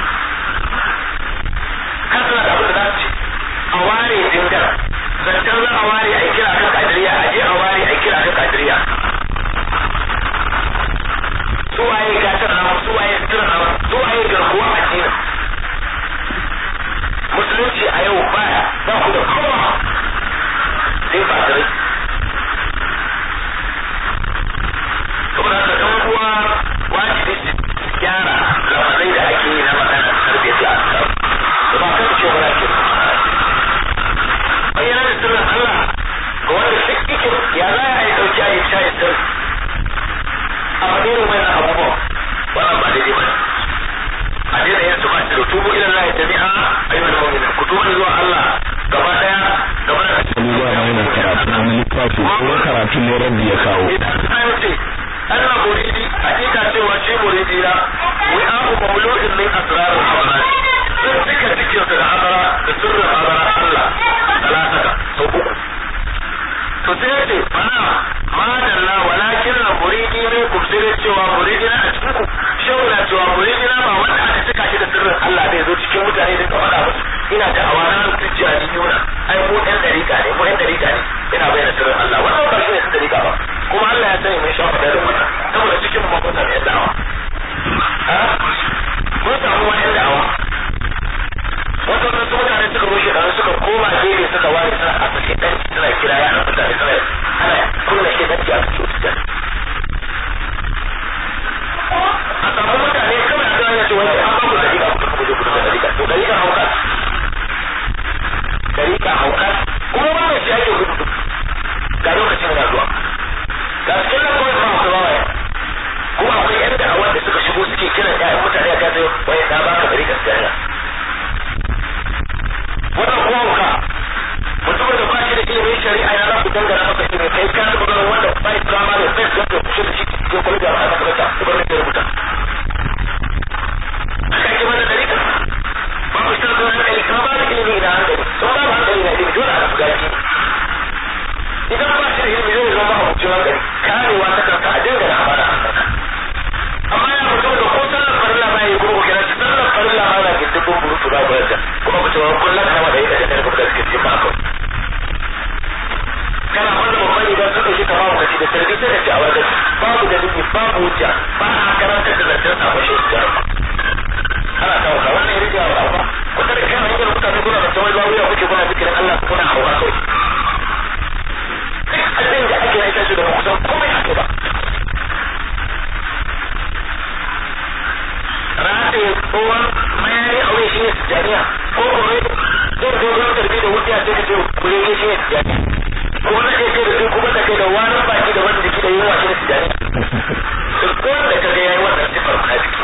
kan suna da abin da za su ce a ware dingar zancen za a ware a kira kan kadiriya a je a ware a kira kan kadiriya su waye gatar namu su waye sutura namu su waye garkuwa a jina musulunci a yau baya ba ku da kowa sai fasirai saboda haka ɗan uwa wajibi su gyara lamarai da ake yi na magana tarbiyyar da aka da ba kan cewa na ke bayyana da sirrin Allah ga karatu kuma karatu ne rabbi ya kawo idan an ce anna muridi hakika cewa shi muridi na wi abu mawludin min asrarul hadara sun cika cikin da hadara da sirrin hadara Allah talata sau uku to sai ya ce bana madalla walakin na muridi ne ku sai cewa muridi na a cikin ku shehu na cewa muridi na ba wanda aka cika shi da sirrin Allah bai zo cikin mutane da ka faɗa musu ina da awana tijja ni yuna ai mu ɗan dariƙa ne mu ɗan dariƙa ne ina bayyana sirrin Allah wannan ba shi ne dariƙa ba kuma Allah ya sani mun shafa da wannan saboda cikin mu makwata ne da'awa ha mun samu wani da'awa wato da mutane suka rushe dan suka koma gefe suka ware suna a cikin dan suna kira ya mutane suna ana kunna shi dan ya fito da a samu mutane kawai da ya ce wai an ba ku dariƙa ku ku ku da dariƙa to dariƙa hauka dariƙa hauka kuma wannan shi ake gudu ga lokacin da zuwa ga cikin nan kawai ba su bawa kuma akwai yan da'awa da suka shigo suke kiran ƴaƴan mutane a kasa wai na baka dariƙa siyasa wannan kuma hauka mutumin da ba shi da ilimin shari'a ya za ku dangana masa ilimin kai ka taɓa ganin wanda ba shi kama da fes wanda kushe da shi cikin kwallo da ma'a makaranta kuma da ya rubuta aka yi mana dariƙa ba ku shi da hankali kuma ba da ilimi na hankali sun ba da hankali na ilimi dole a rafi gaji idan ba shi da ilimi zai zama mahaukacin hankali karewa ta kanka a dangana a bada hankali amma ya mutum da ko sallar farilla ba ya yi gurgu kira shi sallar farilla ba na gindin burutu ba bayar da kuma ku cewa kullum kama da yi da yadda kuma da suke cikin ba kawai kana wanda babban idan suka shi kama wakaci da sarbi sai da ce a wajen babu da nufi babu wuce ba a karantar da zancen sabon shi da ana kawo ka wannan ya rike wa ba kusa da kan hanyar mutane kuna da tsawon zawuya kuke kuna zikirin Allah kuna hawa kawai abin da ake aika shi da ba kusan komai ake ba rata ya tsohon mayari a wani shi ne tijjaniya ko kuma zai dogon tarbi da wuce a sai ka ce kure ne shi ne tijjaniya ko wanda ke ce da su kuma da kai da wani baki da wani jiki da yunwa shi ne tijjaniya duk wanda ka ga yayi wannan sifar munafiki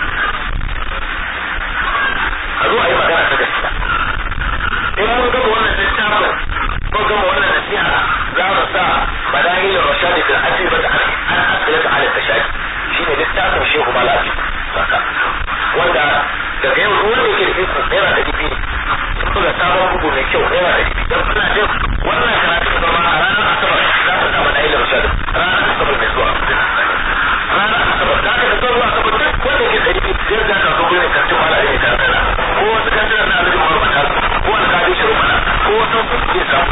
a zo a yi magana ta gaskiya in mun gama wannan littafin ko gama wannan nasiha za mu sa badahilin rashadi fil asibat an asirata ala tashaki shine littafin shehu malafi saka wanda daga yau ruwan da yake da iko naira da dibi sun buga sabon bugu mai kyau naira da dibi don suna jin wannan karatu da zama a ranar asabar za su sa badahilin rashadi ranar asabar mai zuwa ranar asabar da aka da zuwa asabar duk wanda yake da dibi zai za ka zo gurin kantin malafi mai karkara ko wasu kantin na alijin marbata ko wani kaji shi rumana ko wasu ke samu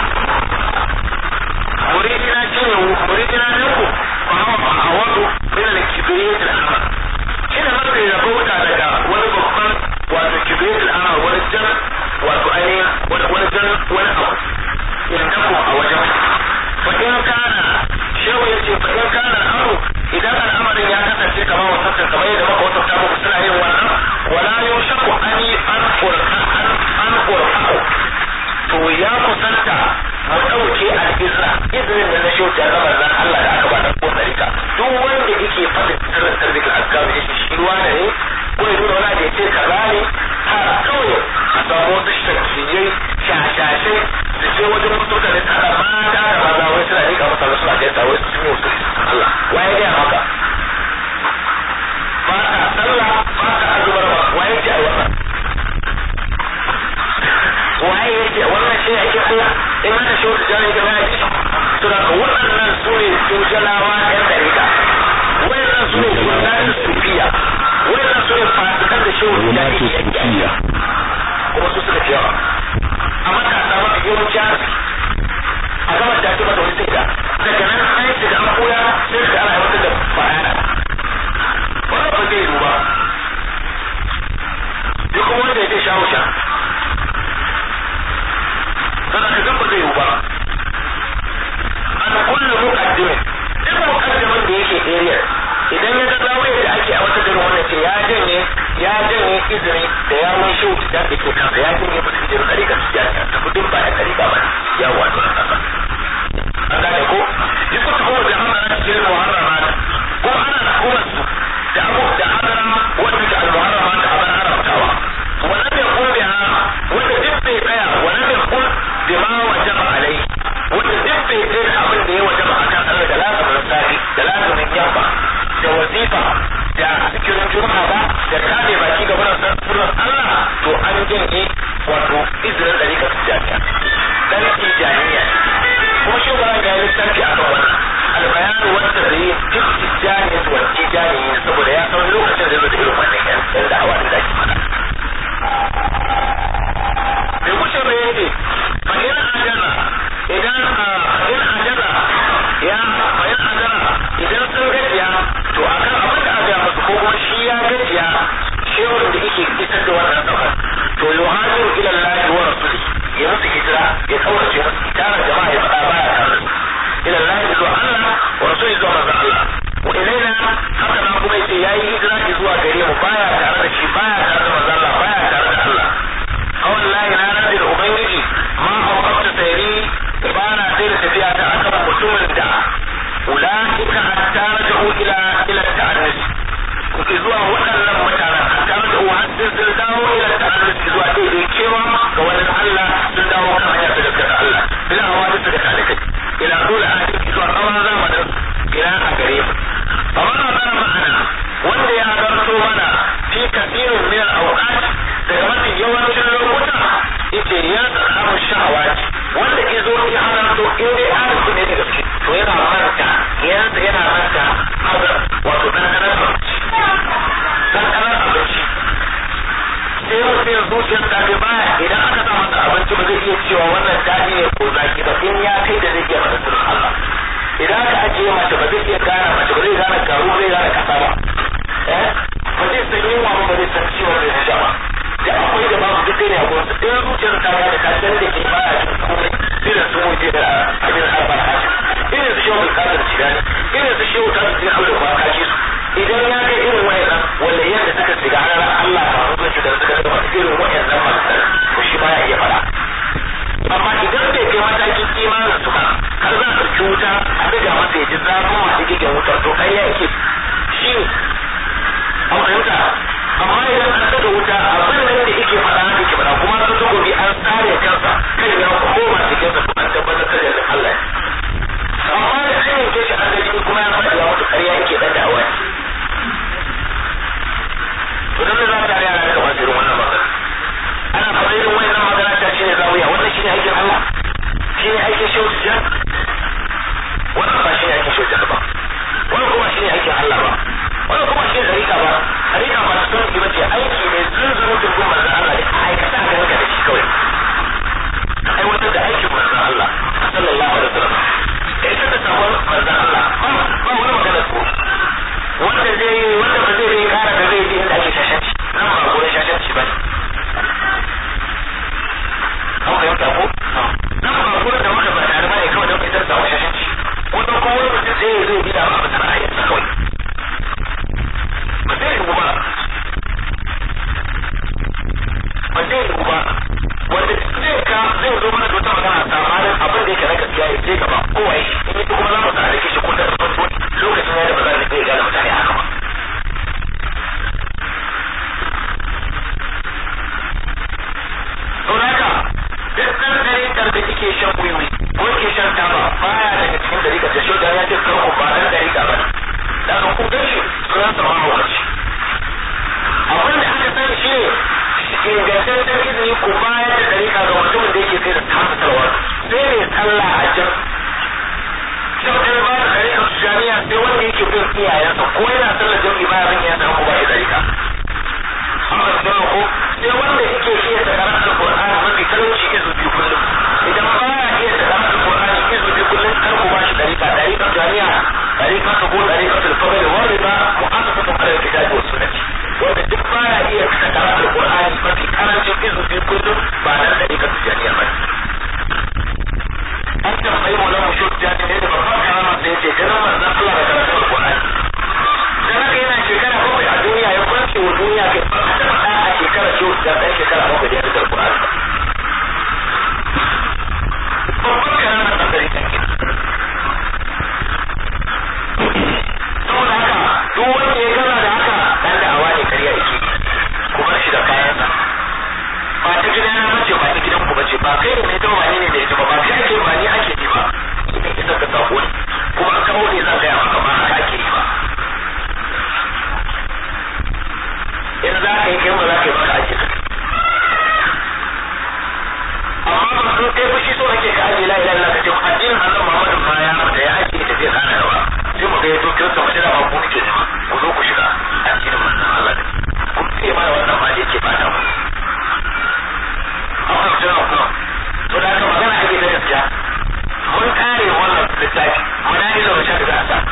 muridina shi ne muridina ne ku a wato mina da kibiriyar al'amma shi ne mafi da bauta daga wani babban wato kibiriyar al'amma wani jan wato ainihin wani jan wani abu yandaku a wajen fa in kana shehu ya ce fa in kana al'amru idan al'amarin ya kasance kamar wasafin kamar yadda maka wasafta muku suna yin wannan wala yau shakku an yi an furka an furka to ya kusanta mu ɗauke al'izra izinin da na shauta na manzan Allah da aka ba da ko tarika duk wanda yake faɗin sirrin tarbiyyar azkar ya ce shi wani ne ko ya nuna wani da ya ce kaza ne ha kawai a samu wasu shakiyai shashashai da ce wajen wasu mutane ta da mata da maza wai suna rika masa wasu na gaisa wai su yi wasu Allah waye gaya maka ba ka sallah ba ka azubar ba waye ce a wannan waye yake wannan shi ne ake Allah in aka shi wata jami'in gaba ya ci to da waɗannan su ne sun jalawa ɗan ɗarika waɗannan su ne sunanin sufiya waɗannan su ne fasikan da shi wata sufiya kuma su suka fi yawa amma ka samu a yawanci arziki a gama da ake mata wani sai da daga nan an yi shiga an koya sai da ana aiwatar da bayana wannan ba zai yiwu ba duk kuma wanda ya ce shawo sha sannan ka gaba zai yi ba an kulle mukaddimin duk mukaddimin da yake area idan ya ga zawayar da ake a wata garin wannan ce ya janye ya janye izini da ya mun shi da wazifa da zikirin juma'a ba da kame baki ga wurin sunan Allah to an janye wato izinin ɗarikar tijaniya dan tijaniya kuma shi ba ga lissafi akan wannan albayan wanda zai yi duk tijaniya to tijaniya saboda ya san lokacin da zai da irin wannan yan da'awa da ake fada bai wuce ba yake fa'in ajara idan fa'in ajara ya fa'in ajara idan sun gajiya to akan abin da aka musu ko kuma shi ya gajiya shehun da yake isar da wannan saukar to yuhajiru ila Allah wa rasuli ya musu hijira ya kaurace musu hijira jama'a ya faɗa baya tare da ila Allah zuwa Allah wa rasuli zuwa manzo Allah wa ilaina haka nan kuma yace yayi hijira zuwa gare mu baya tare da shi baya tare da manzo Allah baya tare da Allah wallahi na rabbi da ubangiji ma auqafta sayri ibana sai da tafiya ta akan mutumin da ulaika hatta raja'u ila ila ta'annus kuke zuwa waɗannan mutanen hatta raja'u hatta sun dawo ila ta'annus zuwa daidai kewa ga wani Allah sun dawo kan hanya ta gaskata Allah ila hawa da suka tare kai ila dole a cikin zuwa tsawon zamanin ila a gare mu amma na zara ma'ana wanda ya garto mana fi kasirin min al-awqat daga mafi yawancin lokuta yace ya samu shahawati wanda ke zo ya halarto in dai arifi ne da gaske to yana manta yanzu yana manta hazar wato dandanar abinci dandanar abinci sai mutum ya zuciyar ta bai baya idan aka sa masa abinci ba zai iya cewa wannan daɗi ne ko zaki ba in ya kai da zai iya masa sirrin Allah idan aka ajiye mace ba zai iya gane mace ba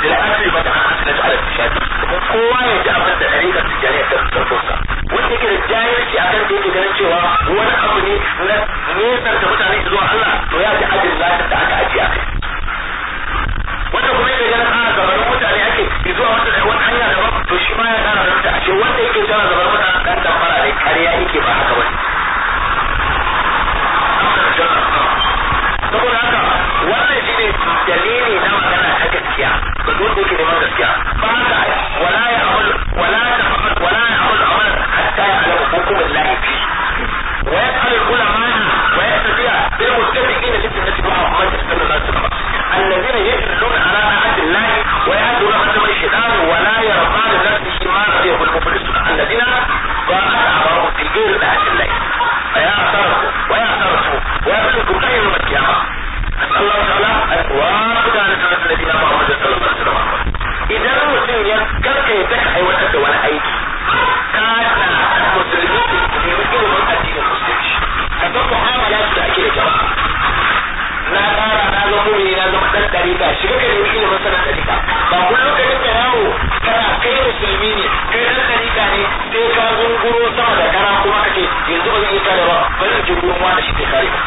da asali ba da asali ala tishadi kuma kowa ya ji abin da dariƙar tijaniya ta tsarfosa wanda yake da jahilci akan da yake ganin cewa wani abu ne na nesar da mutane zuwa Allah to ya ji ajin latin da aka ajiye a kai wanda kuma yake ganin a gaban mutane ake zuwa wata da wani hanya daban to shi ma ya tsara da mutu a ce wanda yake tsara gaban mutane dan damfara ne kariya yake ba haka bane saboda haka wannan shi ne dalili na magana ta gaskiya ga wanda yake neman gaskiya ba haka wala ya amal wala ta amal wala ya amal amal hatta ya alamu hukumin lahi fi wa yas'al ulama wa yastafiya bil muttafiqin li sunnati Muhammad sallallahu alaihi wasallam alladhina yadlluna ala ta'ati Allah wa yahduna hatta shaytan wa la yarda li nafsihi ma radiyahu al-muflisun alladhina qala abahu fi ghayri ta'ati Allah ya asarahu wa ya asarahu wa yasluku yawm al-qiyamah Allah ta'ala al-waqta ala sunnati nabiyina Muhammad sallallahu alaihi wasallam idan mutum ya karkai ta aiwatar da wani aiki kana musulmi ne mutum addinin musulunci ka san mu'amala da ake da jama'a na tsara na zama mumini na zama dan dariƙa shiga ka nemi ilimin sanar dariƙa ba kullum ka dinga yawo kana kai musulmi ne kai dan dariƙa ne sai ka zunguro sama da kara kuma ka ce yanzu ba zan yi kare ba ba zan ji ruwan wani shi kai kare ba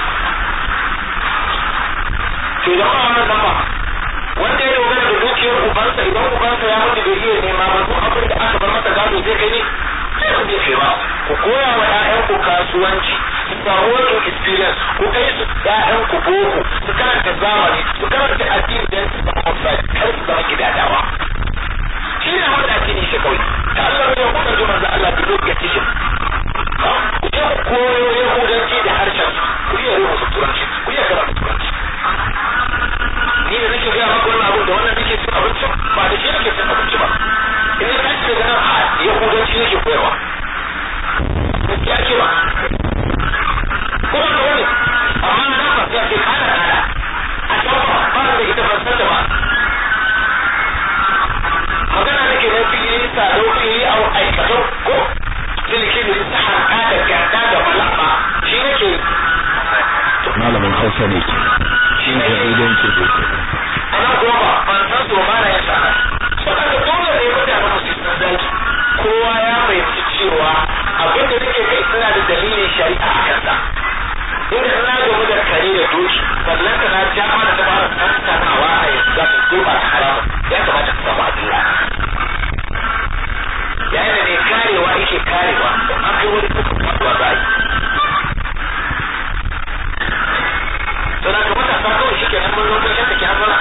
to da wannan nan ba wanda ya dogara da dukiyar ubansa idan ubansa ya mutu bai iya nema ba duk abin da aka bar masa gado zai kai ne sai ba zai kai ba ku koya wa ƴaƴanku kasuwanci su samu working experience ku kai su ƴaƴanku boko su karanta zamani su karanta addini dan su zama outside kar su zama gidadawa shi ne abin da addini shi kawai ta Allah ya kuɗa ji manzo Allah da lokaci shi ku je ku koyo yahudanci da harshen ku iya rubuta turanci ku iya karanta turanci ni da nake gaya maka wannan abin da wannan nake cin abinci ba da shi nake cin abinci ba in ka ce da nan a yahudanci nake koyarwa gaskiya ce ba kuma da wani amma na nan ba sai ce kana kana a can ba ba da ita ban san da ba magana nake na fili sa dauki au aikata ko tilki da ta hanka da kyanta da malama shi nake malamin Hausa ne ke shi ne idan ke da ke ana kuma ban san su ba na yin sana saboda dole ne mutane musu san zaki kowa ya fahimci cewa abin da nake kai suna da dalilin shari'a a kansa inda suna gamu da kare da doki sannan ka na ja mana ta fara tantanawa a yanzu za su duba ta haramun ya kamata ka samu adilla yayin da ne karewa yake karewa don an kai wani kuka kasuwa za a yi sannan ka matasa kawai shi ke nan mun zo kai ke hasana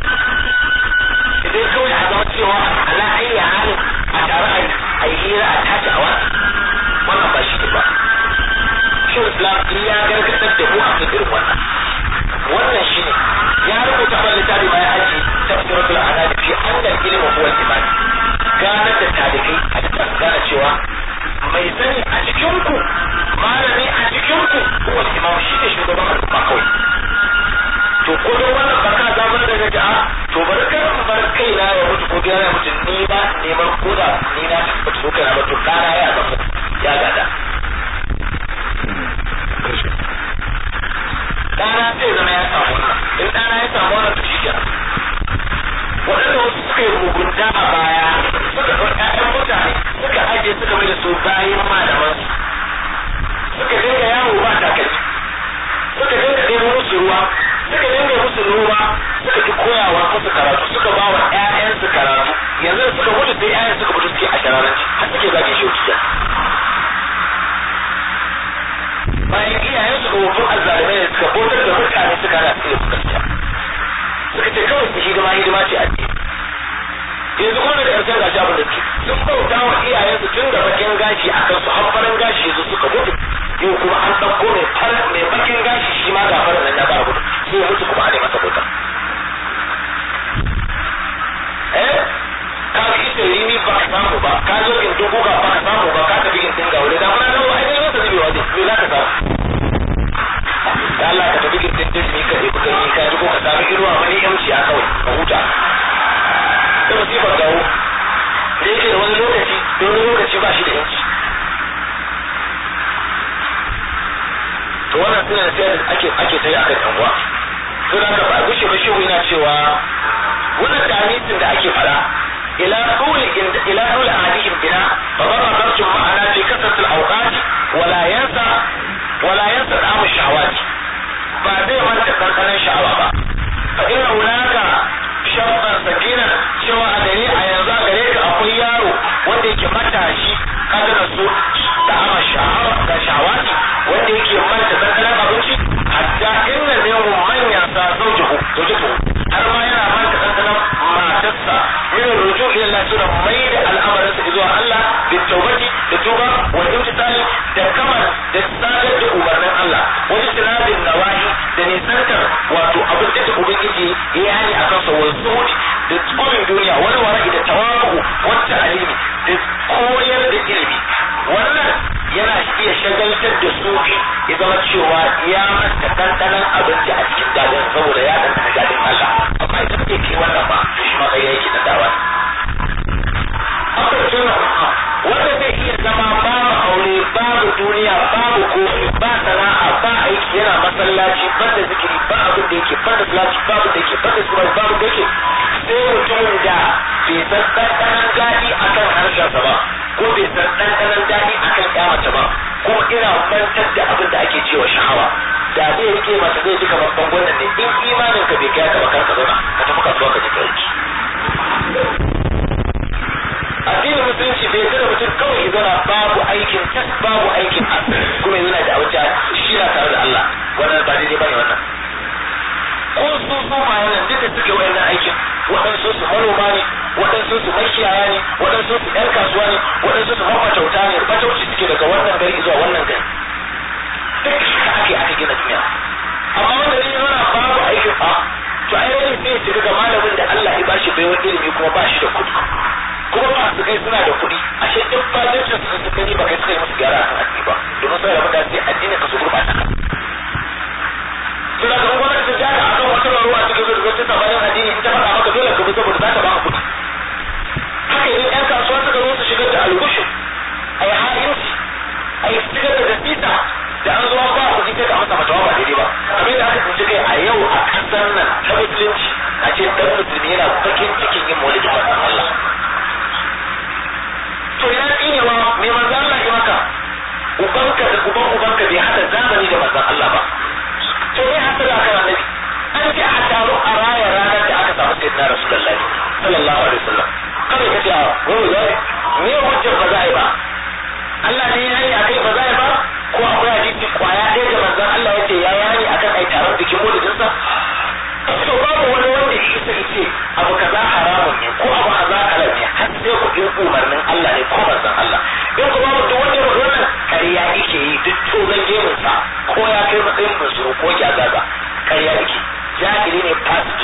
idan kawai a zama cewa ala ayya halin a tare a yi hira a tashi a wani wannan ba shi ne ba shi islam ya gargadar da mu a kan irin wannan wannan shi ne ya rubuta ban littafi ma ya aji tafsiratul anani fi annal ilmu huwa al-iman ganar da talibai a cikin gane cewa mai sani a cikin ku malami a cikin ku huwa al-imam shi ne shugaban al'umma kawai to ko don wannan baka zamar da gaji a to bari kar mu bar kaina ya mutu ko gina ya mutu ni ba neman koda ni na tabbata so kaina ba to dana ya zama ya gada dana sai zama ya samu wannan in dana ya samu wannan to shikenan waɗanda wasu suka yi mugunta a baya suka ɗau ƴaƴan mutane suka aje suka mai da su bayan malaman suka dinga yawo ba takalmi suka dinga ɗebo musu ruwa suka dinga musu ruwa suka ki koyawa musu karatu suka ba wa ƴaƴansu karatu yanzu suka mutu sai ƴaƴan suka mutu suke a shararanci har suke zage shi wuciya bayan iyayen suka wufin azzalimai ne suka bautar da mutane suka hana su ilimin gaskiya suka ce kawai su hidima hidima ce addini yanzu kuma da ƙarshen gashi abin da suke sun bauta wa iyayensu tun da bakin gashi a kansu har farin gashi yanzu suka mutu yau kuma an ɗauko mai farin mai bakin gashi shi ma ga farin nan ya fara mutu sai mutu kuma a ne masa bauta eh ka fi ita rimi ba ka samu ba ka zo gindin kuka ba ka samu ba ka tafi gindin ga wuri da mana nan wa'ai ne masa zubewa ne me za ka samu da Allah ka tafi gindin disney ka ɗebi ka yi ka ji ko ka samu inuwa wani yamci a kawai ka huta da masifar gawo da yake da wani lokaci da wani lokaci ba shi da yanci to wannan suna da sai ake ake sai akan yan uwa to da ka ba gushe ba shi yana cewa wannan tarihin da ake ila dul ila dul ahadihim bina fa darabtum ma'ana fi kasratil awqat wala yansa wala yansa da'am shahawati ba zai manta kankanin sha'awa ba fa inna hunaka shabban sakina cewa a gare a yanzu a gare ka akwai yaro wanda yake matashi kaga da su da ama sha'awa ga shahawati wanda yake manta kankanin abinci hatta inna minhum man yasa zawjuhu zawjuhu har ma yana manta kankanin matarsa min ruju' ila Allah sura mai da al'amarin sa zuwa Allah bi tawbati da tuba wa imtisali da kamar da sadar da umarnin Allah wajen tinadin nawahi da nisantar wato abin da ubangiji ya yi a kansa wa zuhudi da tsorin duniya wani wara'i da tawabu wata alimi da koyar da ilimi wannan yana iya shagaltar da sufi ya zama cewa ya manta dandanan abinci a cikin dadin saboda ya dandana dadin Allah amma idan bai kai wannan ba to shi ma kai yake da dawa akwai suna wanda zai iya zama babu aure babu duniya babu kofi ba sana'a ba aiki yana masallaci banda zikiri ba abin da yake banda salati babu da yake banda sura babu da yake sai mutumin da bai san dandanan daɗi akan harshensa ba ko bai san dandanan daɗi akan kyamata ba kuma ina mantar da abin da ake cewa shahawa da zai rike masa zai ji kamar bangon nan ne in imanin ka bai kai ka ba kanka zauna ka tafi kasuwa ka ji kai addinin musulunci bai zira mutum kawai ya zauna babu aikin tas babu aikin kuma ya zauna da abuja shi na tare da Allah wannan ba daidai bane wannan ko su su bayanan duka suke wayannan aikin waɗansu su manoma ne waɗansu su makiyaya ne waɗansu su ɗan kasuwa ne waɗansu su mafatauta ne fatauci suke daga wannan gari zuwa wannan gari duk haka ake aka gina duniya amma wanda ne yana babu aikin a to ai wani sai ya shiga ga malamin da Allah ya bashi baiwar ilimi kuma ba shi da kuɗi kuma ba su kai suna da kuɗi ashe duk fadin su su kai ba kai suka yi musu gyara akan addini ba domin sai da mutane sai addini ka su gurɓata ka suna ga gwamnati ta jaka akan wata ruwa cikin su da ta sabanin addini in ta faɗa maka dole ka bi saboda za ta baka kuɗi haka idan ƴan kasuwa suka zo su shigar da algushin a yi ha'inci a yi shigar da gasita da an zuwa ba kuɗi sai ka masa fatawa ba daidai ba kamar da aka tsinci kai a yau a ƙasar nan ta musulunci a ce ɗan musulmi yana bakin cikin yin maulidin manzon Allah to ina tsinewa mai manzon Allah ya maka ubanka da uban ubanka bai hada zamani da manzon Allah ba to ne haka da aka annabi an ce a taro a raya ranar da aka samu sayyidina rasulullahi sallallahu alaihi wasallam kada ka ce wai wai me hujjar ba za a yi ba Allah ne ya yi akai ba za a yi ba ko akwai hadisi kwaya ɗaya da manzon Allah ya ce ya yi akan ai taron bikin maulidin sa to babu wani wanda ya isa ce abu kaza haramun ne ko abu kaza halal ne har sai ku yi umarnin Allah ne ko manzon Allah in ku babu duk wanda ba wannan kariya yake yi duk tozan gemin sa ko ya kai matsayin musuru ko ya gaza kariya yake jahili ne fasiki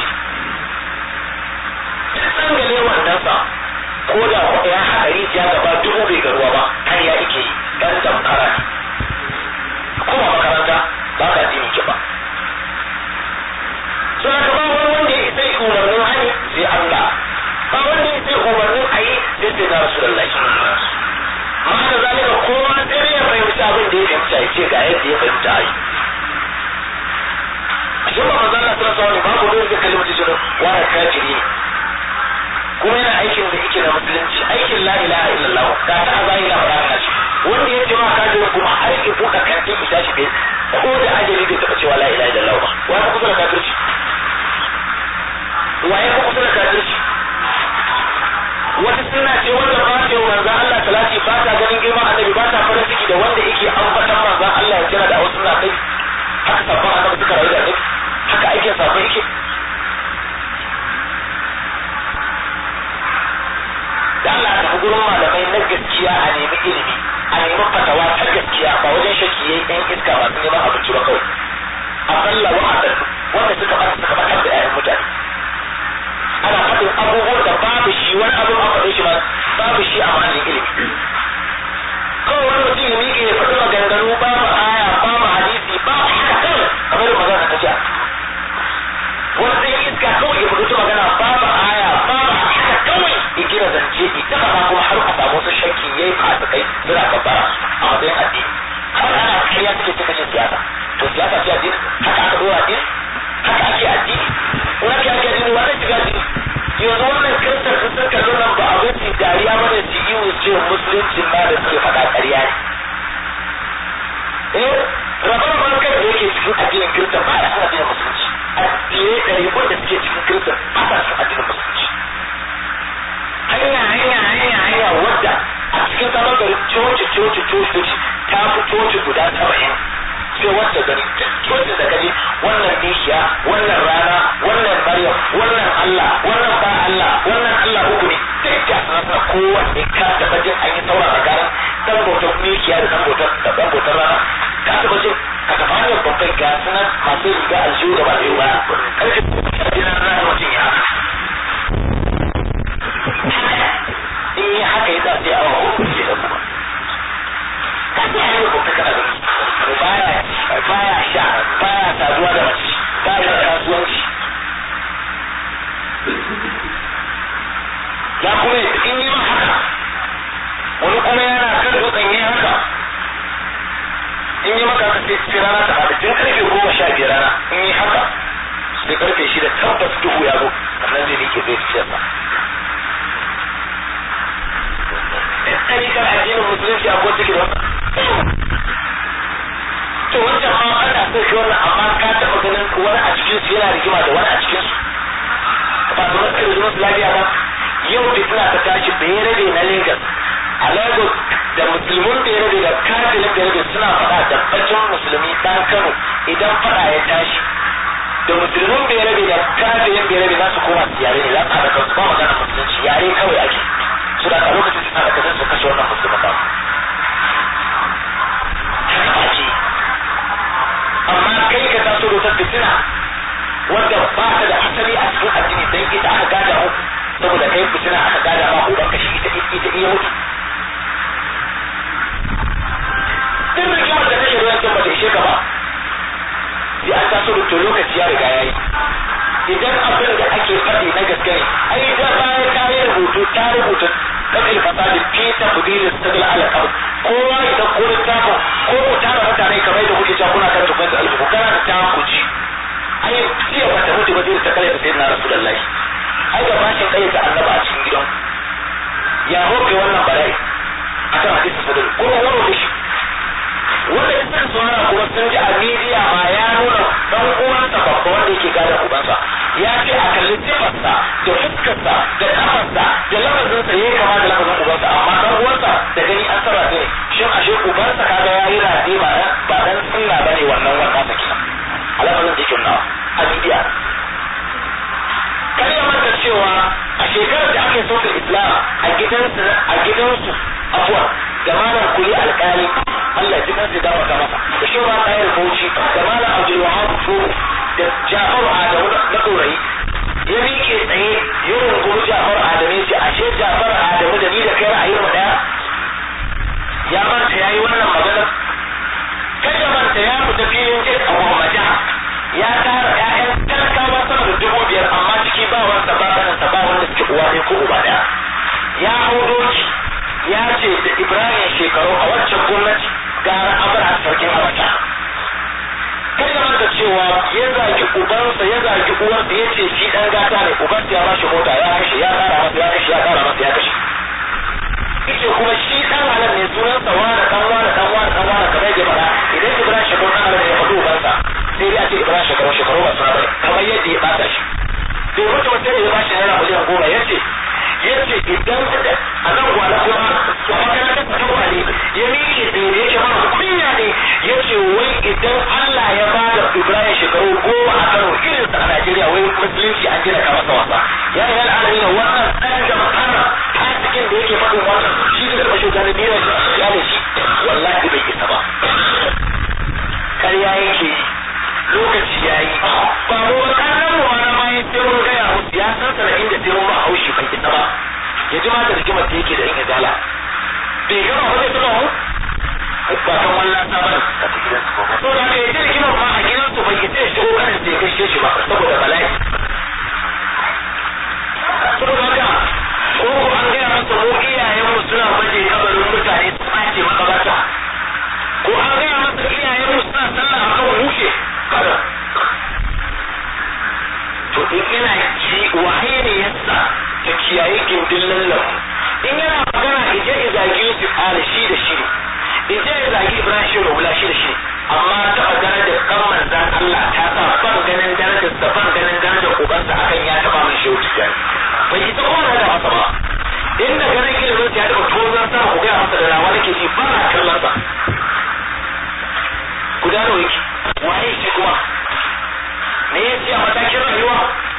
san gale wannan sa ko da ya haɗa rijiya gaba dubu bai garuwa ba kariya yake yi dan damfara kuma makaranta ba ka dini ki ba sai ka ba wani wanda ya sai umarnin hani sai Allah ba wanda ya sai umarnin ayi sai sai da Rasulullahi amma da zalika kowa sai ya fahimci abin da ya fahimta ya ce ga yadda ya fahimta ai ashe ba manzo Allah sallallahu alaihi wasallam babu dole da kalmar jiro wa kafiri kuma yana aikin da yake na musulunci aikin la ilaha illallah ga ta azai la ilaha shi wanda ya ce ma kafiri kuma har ya buka kantin ita shi bai ko da ajali bai taba cewa la ilaha illallah ba wa ka kusa da kafirci waye ko kusa da kafirci wata suna ce wanda ba ce manzo Allah salati ba ta ganin girma annabi ba ta farin ciki da wanda yake ambatan manzo Allah ya kira da wasu na kai haka sabon annabi suka rayu da annabi haka ake sabon yake da Allah ta fi gurin malamai na gaskiya a nemi ilimi a nemi fatawa ta gaskiya ba wajen shakiyai ɗan iska masu neman abinci ba kawai a balla wa'adar wanda suka bata suka batar da ƴaƴan mutane ana faɗin abubuwan da babu shi wani abin an faɗe shi ba babu shi a mahallin ilimi kawai wani mutum ya miƙe ya faɗi maganganu babu aya babu hadisi babu haka kan kamar magana ta ce wani ɗan iska kawai ya fito magana babu aya babu haka kawai ya gina zance ita ba kuma har a samu wasu shakki yayi fasikai suna kabbara a matsayin addini har ana kariya suke cika cin siyasa to siyasa ce addini haka aka dora addini haka ake addini wani ake ake addini wani shiga addini yanzu wannan kiristar sun sun kallo nan ba a ce musulunci ma da suke faɗa ƙarya ne eh rabar kai da yake cikin addinin kirista ba ya suna addinin musulunci addinai ɗari da suke cikin kirista ba sa cikin addinin musulunci hanya hanya hanya hanya wadda a cikin sabon gari coci coci coci ta fi coci guda saba'in sai wacce gani coci da gani wannan nishiya wannan rana wannan maryam wannan allah wannan ba allah wannan allah uku ne duk ga sanarsa kowanne ka taɓa jin an yi saura tsakanin dan bautar nishiya da dan bautar da dan bautar rana ka taɓa jin ka taɓa hanyar babban ga sanar masu riga aljihu da ba zai ba ƙarfi kuma jina rana mutum ya in yi haka yi zafi a wa hukun ke da kuma kasu a yi kuma kana da baya baya sha baya saduwa da mace baya da kasuwanci ya kuma in yi haka wani kuma yana kan dutsen yi haka in yi maka ka sai rana ta haɗu tun karfe goma sha biyar rana in yi haka sai karfe shida tabbas duhu ya zo sannan zai rike zai fice sa ɗarikar addinin musulunci a kowace da to wancan ma ana so shi wannan amma ka taɓa ganin wani a cikin su yana rigima da wani a cikin su ba su masu kai zuwa su lafiya ba yau da suna ta tashi bai rabe na Lagos a Lagos da musulmin bai rabe da kafilin bai rabe suna faɗa da bacin musulmi ɗan Kano idan faɗa ya tashi da musulmin bai rabe da kafilin bai rabe za su koma su yare ne za su haɗa kansu ba magana musulunci yare kawai ake su da lokacin su haɗa kansu su kashe wannan musulman ba amma kai ka taso da wata fitina wanda ba ta da asali a cikin addini dan ita aka gada mu saboda kai fitina aka gada ma uban ka shi ita ita iya mutu din da kuma da kake ruwan ba da ishe ka ba sai an taso da to lokaci ya riga yayi idan abin da ake faɗi na gaske ne ai da bayan ka yi rubutu ta rubuta kafin fasadi fi tabdil istadl ala qawl kowa idan ko littafin ko ku tara mutane kamar da kuke cewa kuna karanta kwanta alfu kana da ta ku ji ai jiya ba ta mutu ba zai ta kare da sayyidina rasulullahi ai da bashin kai ta annaba a cikin gidan ya hoke wannan bala'i akan hadisi sadar ko wani da shi wanda ya saka saurara kuma sun ji a media ma ya nuna dan uwansa babba wanda yake gada ubansa ya ce a kalli sifarsa da fuskarsa da kafarsa da lamarinsa ya yi kama da lamarin ubansa amma dan uwansa da gani an saba ne shin ashe ubansa kaga ya yi raɗe ba dan ba dan sunna bane wannan wannan sa kenan alamarin da yake nawa a media kar ya manta cewa a shekarar da aka yi sautin islam a gidansu a gidansu afuwa da malam kuli alƙali Allah ji kan da maka masa da shi ba tayar bauchi da malam Abdul Wahab Furu da Jafar Adamu na Dorayi ya rike tsaye ya rungu Jafar Adamu ya ce ashe Jafar Adamu da ni da kai ra'ayi mu daya ya manta yayi wannan magana kai ya manta ya fita filin jin a Muhammadiya ya tara ƴaƴan talakawa sama da dubu biyar amma ciki ba wanda ba ɗansa ba wanda suke uwa ɗaya ko uba ɗaya ya hau doki ya ce da Ibrahim shekaru a waccan gwamnati gara Abraha sarkin Habasha kai da manta cewa ya zagi ubansa ya zagi uwarsa ya ce shi ɗan gata ne ubansa ya bashi mota ya kashe ya ƙara masa ya kashe ya ƙara masa ya kashe yace kuma shi ɗan halal ne sunansa wani ɗan wani ɗan wani ɗan wani kamar yadda faɗa idan Ibrahim shekaru ɗan halal ne ya faɗi ubansa sai dai a ce Ibrahim shekaru shekaru ba suna bane kamar yadda ya ɓata shi bai mutu ba sai da ya bashi naira miliyan goma ya ce yace idan a nan gwana kuma makarantar ta gwale ya miƙe tsaye da yake mana kunya ne yace wai idan Allah ya ba da Ibrahim shekaru goma a Kano irin sa a Najeriya wai musulunci an gina ka masa wasa ya yi al'adari wannan ɗan jam'ana fasikin da yake faɗin wannan shi da karɓar shugaban biyar ya da shi wallahi bai isa ba ƙarya yake lokaci ya yi ba mu kallon mu wani ma ya sai mun gaya musu ya san sana'in da sai mun ba haushi bai isa ba ya ji ma da rigimar da yake da yin izala bai gama ba zai taba mu ba kan wallan ta bane so da ka yi rigimar ma a gidan su bai isa ya shigo kanin sai ya kashe shi ba saboda bala'i saboda haka ko an gaya masa mu iyayen mu suna baje kabarin mutane su ɓace makabarta ko an gaya masa iyayen mu suna sallah a kan mushe kada to in yana ci waye ne yasa ta kiyaye gindin lallan in yana magana ije iza qur'ani shi da shi in je ya zagi Ibrahim shi wula shi da shi amma ta darajar kan manzan Allah ta sa ban ganin darajar da ban ganin darajar ubansa akan ya taba min shehu tijan bai ita kuma da masa ba inda ganin ilimin ya taba tozan sa ku ga masa da rawa nake ji ba na kallon sa ku da nawa yake waye shi kuma me yake a matakin rayuwa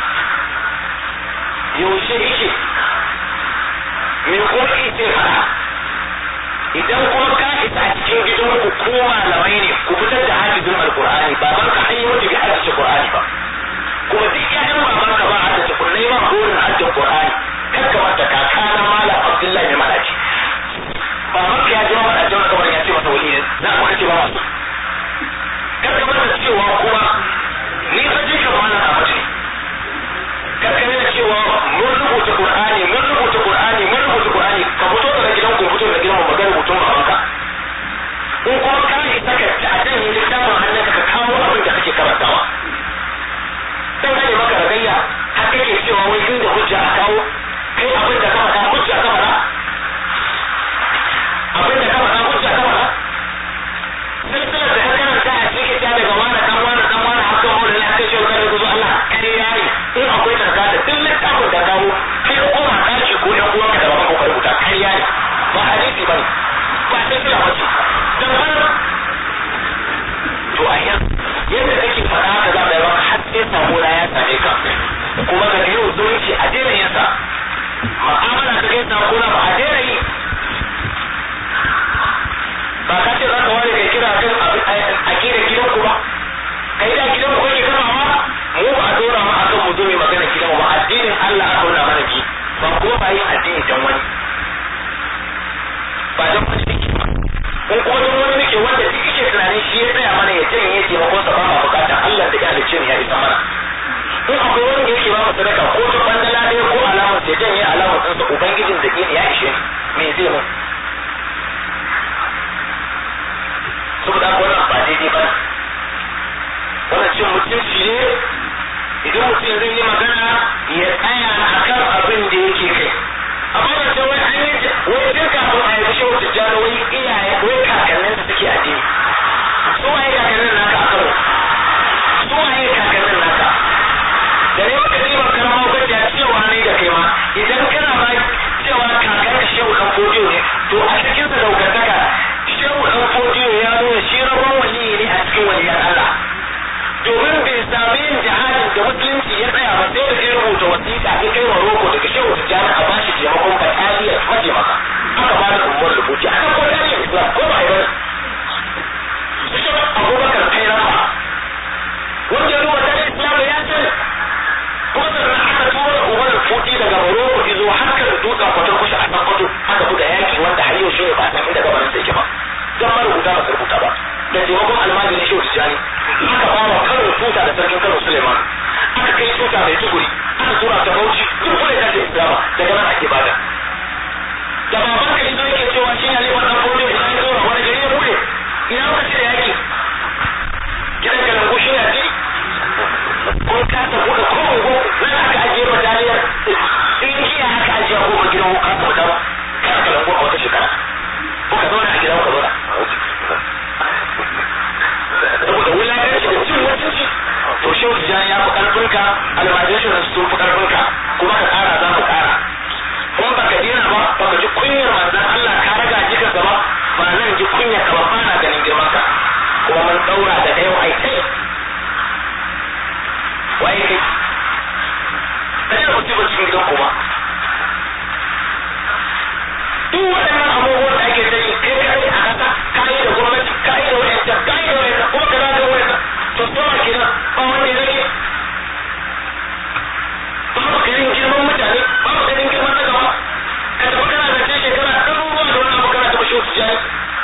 yaushe yake me kuma yake fara idan kuma ka isa a cikin gidan ku ko malamai ne ku fitar da hadisin alqur'ani baban ka hayyo mutu bi hadisin qur'ani ba kuma duk ƴaƴan baban ka ba hadisi kullai ma burin hadisin qur'ani kar ka mata kakana malam abdullahi ne malaci baban ka ya ji wa da jama'a kamar ya ce masa wali ne za ku ce ba masu kar ka mata cewa kuma ni fa je ka malam a mace kar ka nuna cewa mun rubuta qur'ani mun rubuta qur'ani mun rubuta qur'ani ka fito daga gidan ku fito daga gidan mu magana rubutun babanka in kuma ka yi saka a dan yi littafin hannun ka kawo abin da kake karantawa dan ne maka ragayya har kake cewa wai inda hujja a kawo kai abin da ka faɗa hujja ka faɗa abin da ka faɗa hujja ka faɗa silsilar da ka karanta a cikin ta daga wani dan wani dan wani haka wani ne aka ce ka da zuwa Allah kai yayi in akwai tarkata duk littafin da kawo kai ko ma kashi ko ɗan uwanka da baban ka rubuta kai yayi ba hadisi bane ba silsila ba ce dan fara to a yanzu yadda kake faɗa haka za ka yi har sai samura ya same ka kuma ka yau zumunci a daina yin sa ma'amala ta kai samura ba a daina yi ba ka ce za ka ware kai kira kan a kira gidan ku ba kai da gidan ku kake kamawa mu ba a dora mu akan mu zo mai magana gidan mu ba addinin Allah aka nuna mana ki ba ko ba yin addini dan wani ba dan wani nake ba in ko dan wani nake wanda duk yake tunanin shi ya tsaya mana ya janye taimakon sa ba ma bukata Allah da ya halicce ni ya isa mana in akwai wanda yake ba mu sadaka ko ta bandala ɗaya ko alamar ya janye alamar ɗansa ubangijin da ya ishe ni me zai mu saboda wannan ba daidai ba wannan cin mutunci ne idan mutum zai yi magana ya tsaya akan abin da yake kai amma da ce wai an yi wai tun kafin a yi shehu tijjani wai iyaye wai kakannin da suke addini su waye kakannin naka a karo su waye kakannin naka da ne maka ribar karama gajiya cewa ne da kai ma idan kana ba cewa kakanka shehu dan fodiyo ne to a cikin sa daukantaka shehu dan fodiyo ya nuna shi rabon waliyi ne a cikin waliyan Allah domin bai sami yin jihadin da musulunci ya tsaya ba sai da ya rubuta wasiƙa ya kai wa roko daga shehu tijjani a bashi taimakon bataliyar mataimaka aka ba da umar rubuci aka ko tarihin islam ko ba a yi bane su shi abubakar kai rama wanda ya rubuta tarihin islam ya sani kuma sannan aka tura umar rubuci daga maroko izo harkar dutsen kwatar kushe a sakkwato aka buga yaki wanda har yau shi ne ba a san inda gabanin sai ke ba don marubuta ba su rubuta ba da taimakon almajiri shehu tijjani aka ba wa kano tuta da sarkin kano suleiman aka kai tuta mai tuguri aka tura ta bauchi duk kule ta ce islama daga nan ake bada da baban ka izo yake cewa shi ne lewan dan fodo ya yi zuwa wani gari ya bude ina muka ce da yaki gidan kalangu shi ne a ciki kun kasa buɗe ko ungo nan aka ajiye bataliyar in jiya aka ajiye ko ba gidan ka ka ba kana kalangu a wata shekara ko ka zauna a gidan ka zauna saboda wulaƙanci da cin mutunci to shehu tijjani ya fi ƙarfinka almajirin da sun fi ƙarfinka kuma ka ƙara za mu ƙara in baka dina ba baka ji kunyar manzan Allah ka raga jikarsa ba ba nan ji kunyar ka ba ba na ganin girman ka kuma mun ɗaura daga yau ai kai waye kai ka ji mutum cikin gidan kuma duk waɗannan abubuwan da ake sani kai kai a ƙasa kai da gwamnati kai da wa'yanta kai da wa'yanta kuma ka zaga wa'yanta to tsoma kenan ba wanda ya rage ba mu ganin girman mutane ba mu ganin girman na gaba ka tafi kana zance shekara ɗaruruwa da wani abu kana taɓa shi wasu jari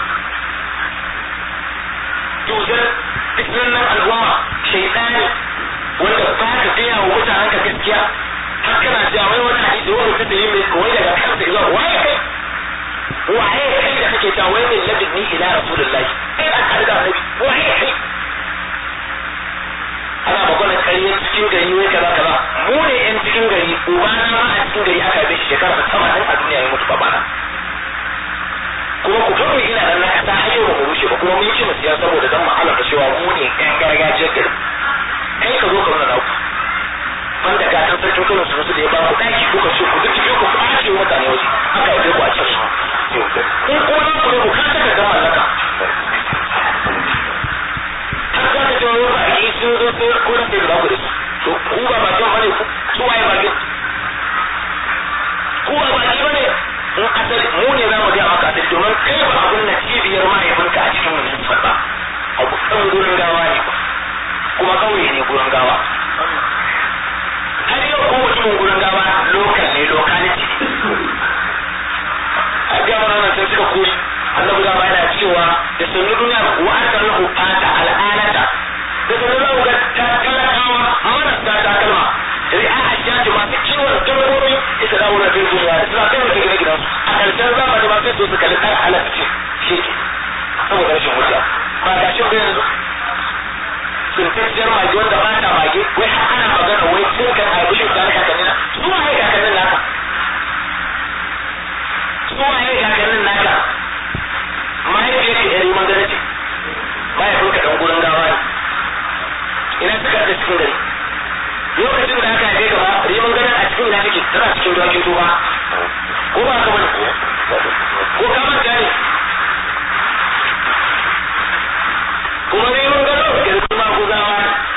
dozar fitnan al'umma shaidani wanda ba ka gaya wa mutanen ka gaskiya har kana cewa wai wani hadisi wani ta yi mai kawai daga kansa zuwa waye kai waye kai da kake ta wai min ladini ila rasulullahi kai an karga annabi waye kai ana magana ƙaryar cikin gari wai kaza kaza mu ne yan cikin gari ubana ma a cikin gari aka yi shi shekara ta tamanin a duniya ya mutu babana kuma ku fara gina nan na kasa har yau ba rushe ba kuma mun ci musiya saboda dan ma'alar da cewa mu ne ɗan gargajiya da kai ka zo ka nuna naku wanda ga kan sarkin kano su su da ya ba ku daki kuka so ku duk ku kwace mutane wasu haka yake ku a cikin in kuma na ku ne ku ka saka ga mallaka har za ka jawo ba a yi sun zo sai ko na sai da ku da su to ku ba ba kan bane ku su waye ba ku ba ba ni bane in asali mu ne za mu ga maka asali domin kai ba abun na cibiyar mahaifinka a cikin wannan sabba abu ɗan gurin gawa ne kuma kauye ne gurin gawa har yau ko mutumin gurin gawa lokal ne locality a gawa nan sai suka koyi annabi da yana cewa da sunu duniya wa asalahu fata al'alata da sunu da ga ta talakawa marasa takalma ri'a hajjaji masu ciwon dabbobi ita da wurin bin duniya suna kai wata gine gidansu a ƙarshen zamani ma sai su su kalli ɗan halatta shi ke saboda rashin hujja ba ga shi bayan tsintacciyar mage wanda ba ta mage wai har ana magana wai sun kan haifi shi da kakannin na su ma hai kakannin naka su ma hai kakannin naka mahaifiyar ki ɗari magana ce mahaifinka ɗan gurin gawa ne ina suka da cikin gari lokacin da aka haife gaba riman ganin a cikin ina take tana cikin dokin tuba ko ba ka bane ko ka manta ne kuma riman ganin da kuma guzawa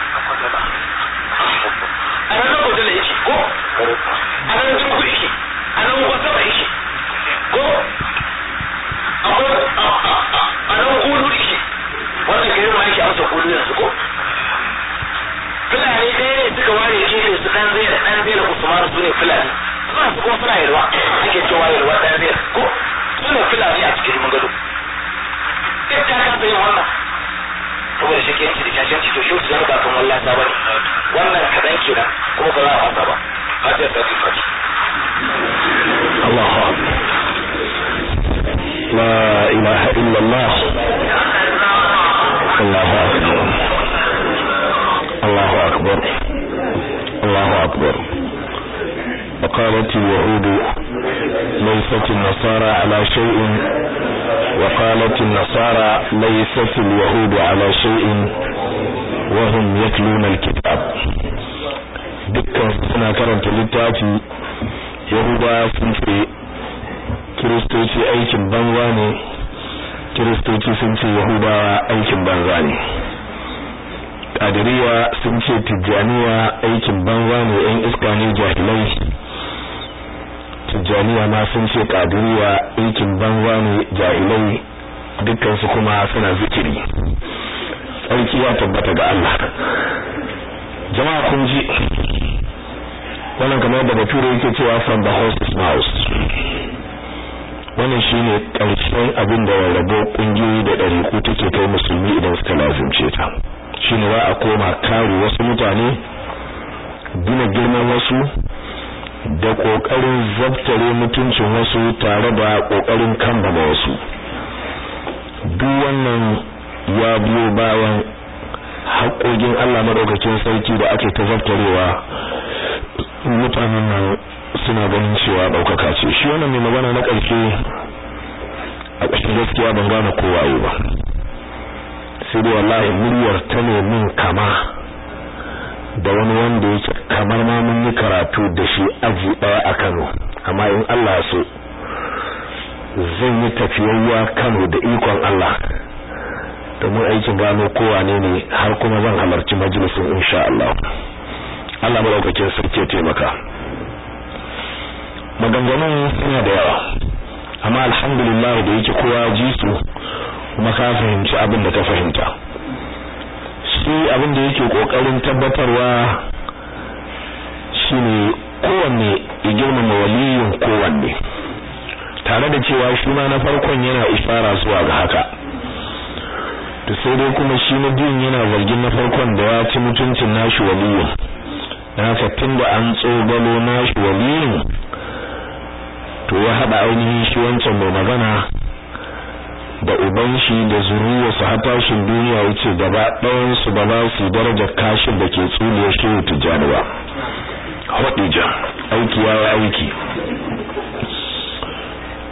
a nan da kudin yake ko a nan jinku yake a nan gwasa ba yake ko akwai a nan gudu yake wannan gari ma yake amsa gudu yanzu ko fulani ɗaya ne suka ware gefe su ɗan zai da ɗan zai da usman su ne fulani suna su kuma suna yalwa ake cewa yalwa ɗan zai ko su ne fulani a cikin mun gado duk ta kasa yin wannan saboda shi ke yanci da shashanci to shi su zama ba kan wallah ta bane wannan kaɗan kenan kuma ba za a fasa ba fatiha ta fi fati Allahu akbar la ilaha illallah Allahu akbar الله أكبر الله أكبر وقالت اليهود ليست النصارى على شيء وقالت النصارى ليست اليهود على شيء وهم يتلون الكتاب dukkan suna karanta littafi yahuda sun ce kiristoci aikin banza ne kiristoci sun ce yahudawa aikin banza ne kadiriya sun ce tijjaniya aikin banza ne yan iska ne jahilai tijjaniya ma sun ce kadiriya aikin banza ne jahilai dukkan su kuma suna zikiri tsarki ya tabbata ga Allah jama'a kun ji wannan kamar da bature yake cewa from the horse's mouth wannan shine karshen abin da rarrabo kungiyoyi da ɗariku take kai musulmi idan suka lazimce ta shine za a koma kare wasu mutane gina girman wasu da kokarin zabtare mutuncin wasu tare da kokarin kambama wasu duk wannan ya biyo bayan haƙoƙin Allah madaukakin sarki da ake ta zabtarewa mutanen nan suna ganin cewa daukaka ce shi wannan mai magana na ƙarshe a ƙarshen gaskiya ban gane kowa yi ba sai dai wallahi muryar ta ne min kama da wani wanda yake kamar ma mun yi karatu da shi aji daya a Kano amma in Allah so zan yi tafiyayya Kano da ikon Allah domin aikin gano kowa ne ne har kuma zan halarci majalisin insha Allah Allah madaukakin sarki ya taimaka maganganun suna da yawa amma alhamdulillah da yake kowa ji su kuma ka fahimci abin da ka fahimta shi abin da yake kokarin tabbatarwa shine kowanne ya girmama waliyin kowanne tare da cewa shi ma na farkon yana isara zuwa ga haka to sai dai kuma shi na biyun yana zargin na farkon da ya ci mutuncin nashi waliyin na fatin da an tsogalo nashi waliyin to ya hada ainihin shi wancan mai magana da uban shi da zuriya su hatashin duniya wuce gaba ɗayan su ba za su darajar kashin da ke tsuliyar shehu tijjani ba hadija aiki ya aiki to duk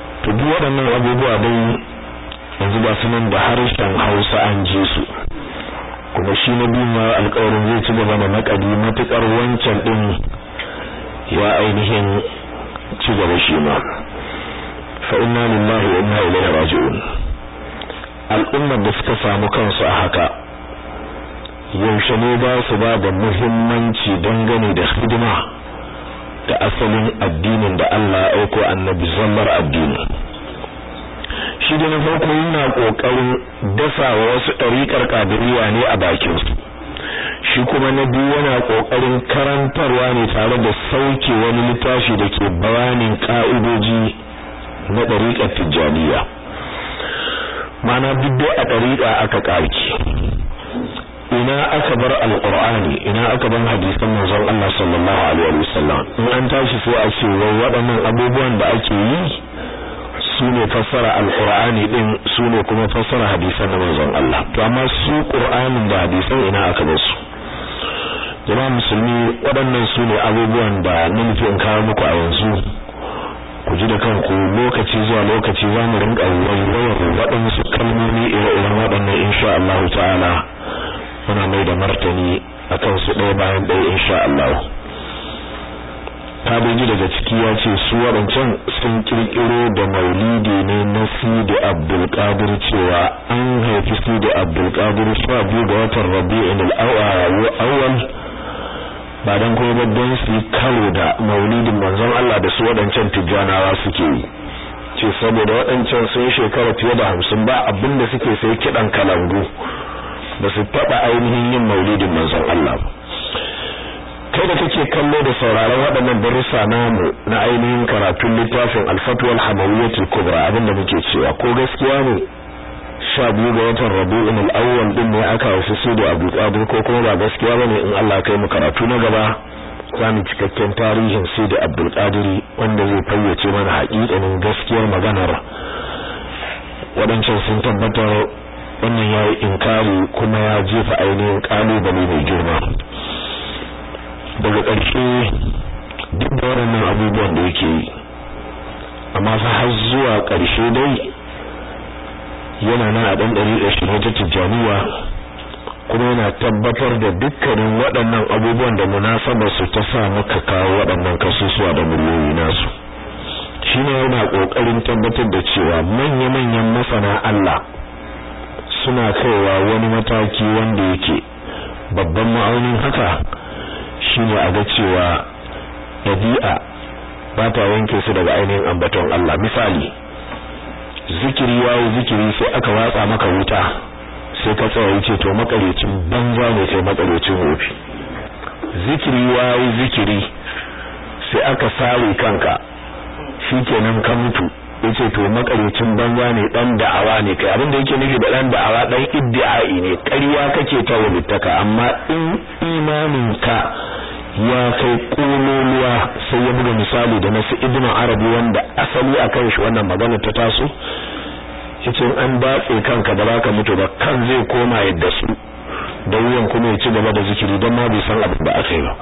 duk waɗannan abubuwa dai yanzu ba su nan da harshen Hausa an ji su kuma shi na biyu ma alƙawarin zai ci gaba da naƙadi matuƙar wancan ɗin ya ainihin ci gaba shi ma fa inna lillahi wa inna ilaihi raji'un. al'ummar da suka samu kansu a haka yaushe ne ba su ba da muhimmanci dangane da hidima da asalin addinin da Allah ya aiko annabi zallar addini. shi da na farko yana kokarin dasa wa wasu ɗariƙar ƙadiriya ne a bakin su, shi kuma na biyu yana kokarin karantarwa ne tare da sauke wani littafi da ke bayanin ka'idoji na ɗariƙar tijjaniya. mana duk a ɗariƙa aka ƙarki, ina aka bar alqur'ani, ina aka bar hadisan manzon Allah sallallahu alaihi wasallam. in an tashi sai a ce wai waɗannan abubuwan da ake yi sune fassara alqur'ani din, sune kuma fassara hadisan manzon Allah. to amma su qur'anin da hadisan ina aka bar su? jama'a musulmi, waɗannan sune abubuwan da nake in kawo muku a yanzu. ku ji da kanku lokaci zuwa lokaci za mu rinka wayewar waɗansu kalmomi ire-iren waɗannan insha Allah ta'ala. muna mai da martani akan su ɗaya bayan ɗaya insha Allah. Kabeji daga ciki ya ce su waɗancan sun kirkiro da maulidi ne na Sidi Abdul Qadir, cewa an haifi Sidi Abdul Qadir sha biyu ga watan Rabi'ul Awwal ba dan kuma babban su karo da maulidin manzon Allah da su waɗancan tijjanawa suke yi. ce saboda waɗancan sun shekara fiye da hamsin ba abinda suke sai kiɗan kalangu, ba su taɓa ainihin yin maulidin manzon Allah ba. kai da kake kallo da sauraron waɗannan darussa namu na ainihin karatun littafin al-Fatwa al-Hamawiyyah al-Kubra, abinda muke cewa ko gaskiya ne sha biyu ga watan Rabi'ul Awwal din ne aka wasu su da Abu Qadir, ko kuma ba gaskiya bane? in Allah kai mu karatu na gaba zamu cikakken tarihin Sayyid Abdul Qadir wanda zai fayyace mana haƙiƙanin gaskiyar maganar. waɗancan sun tabbatar, wannan yayi inkari kuma ya jefa ainihin kalubale mai girma. daga ƙarshe duk da waɗannan abubuwan da yake yi, amma fa har zuwa ƙarshe dai yana nan a ɗan ɗariƙar shi ta Tijjaniya, kuma yana tabbatar da dukkanin waɗannan abubuwan da munasabar su ta sa muka kawo waɗannan kasusuwa da muryoyi nasu. shi ne yana ƙoƙarin tabbatar da cewa manya-manyan masana Allah suna kaiwa wani mataki wanda yake babban ma'aunin haka shine a ga cewa dabi'a ba ta yanke su daga ainihin ambaton Allah. misali, zikiri yayi zikiri sai aka watsa maka wuta, sai ka tsaya yace to makarecin banza ne kai makarecin wofi. zikiri yayi zikiri sai aka sare kanka, shikenan ka mutu, yace to makarecin banza ne, dan da'awa ne kai. abinda yake nufi da dan da'awa dan iddi'ai ne, ƙarya kake ta walittaka. amma in imanin ka ya kai kololuwa, sai ya buga misali da nasu Ibn Arabi wanda asali akan shi wannan magana ta taso. yace an batse kanka da baka mutu ba, kan zai koma yadda su, da wuyan kuma ya ci gaba da zikiri dan ma bai san abin da aka yi ba.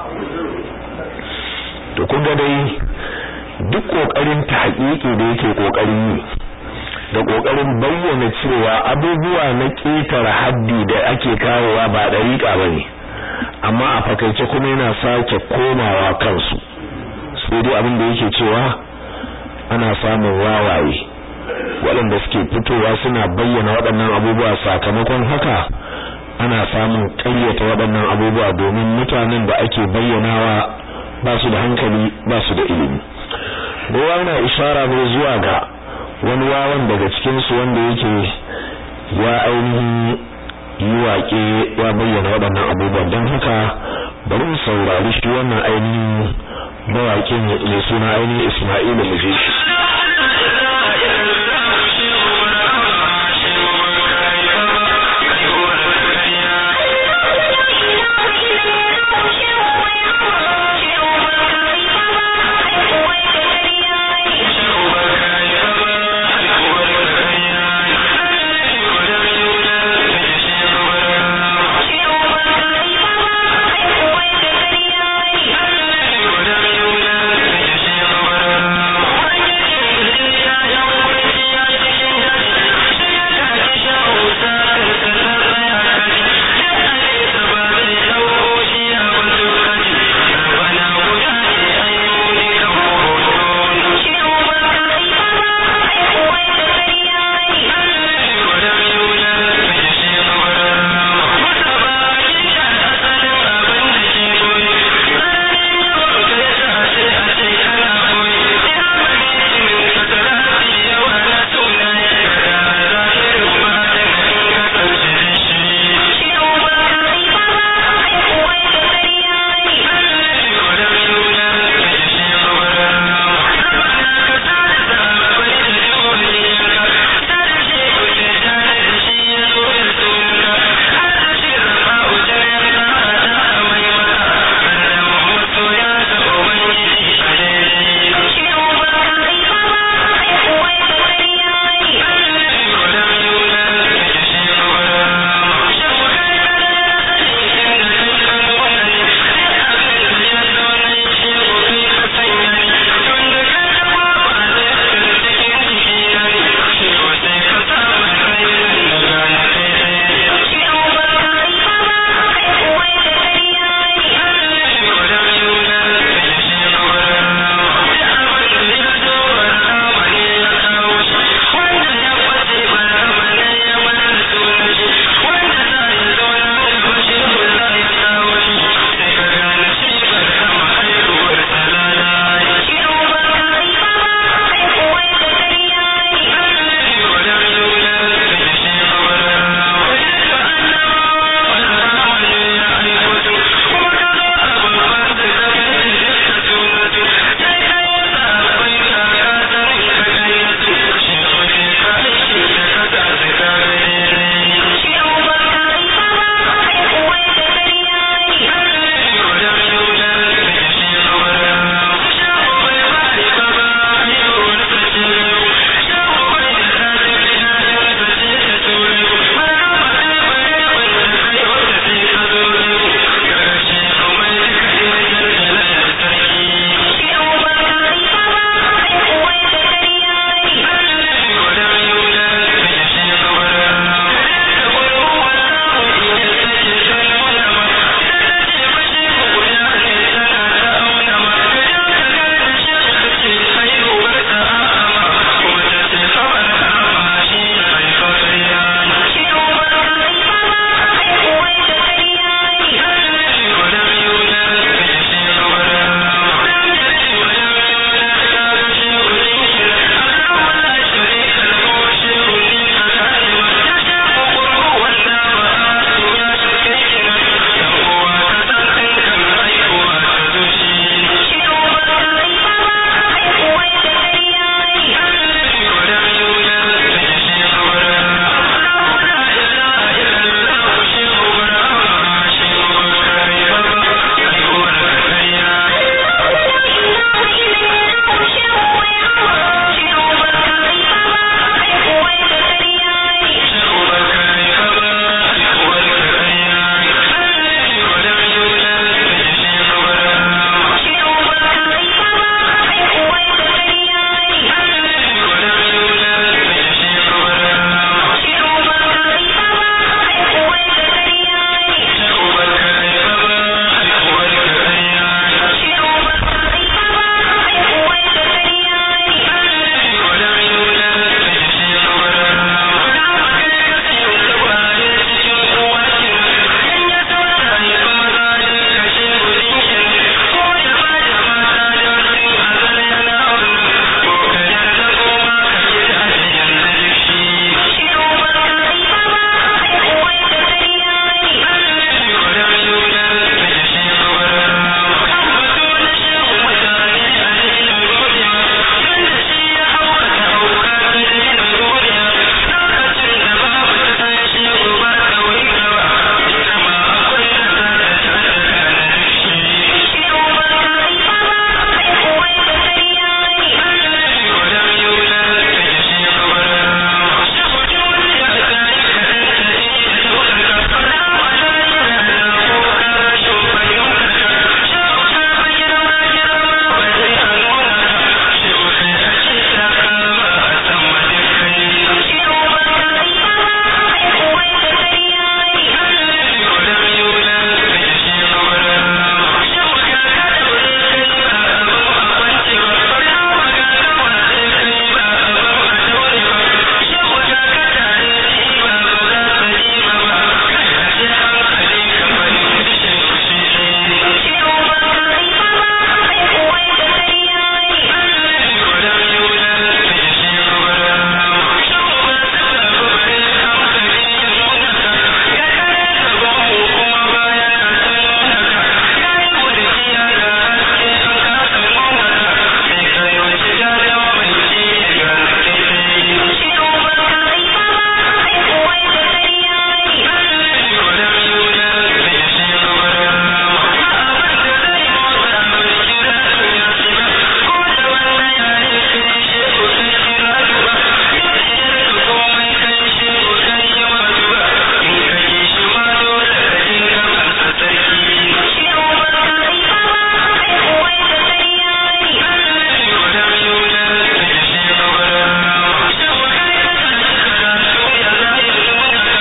to kun ga dai duk kokarin tahqiqi da yake kokarin yi da kokarin bayyana cewa abubuwa na ƙetare haddi da ake kawowa ba dariƙa bane, amma a fakaice kuma yana sake komawa kansu. sai dai abin da yake cewa ana samun wawaye waɗanda suke fitowa suna bayyana waɗannan abubuwa, sakamakon haka ana samun ƙaryata waɗannan abubuwa domin mutanen da ake bayyanawa ba su da hankali, ba su da ilimi. Gowa yana ishara ne zuwa ga wani wawan daga cikinsu wanda yake ya ainihin yi waƙe ya bayyana waɗannan abubuwan. don haka bari mu saurari shi wannan ainihin mawaƙin mai suna ainihin Isma'il Mujishi.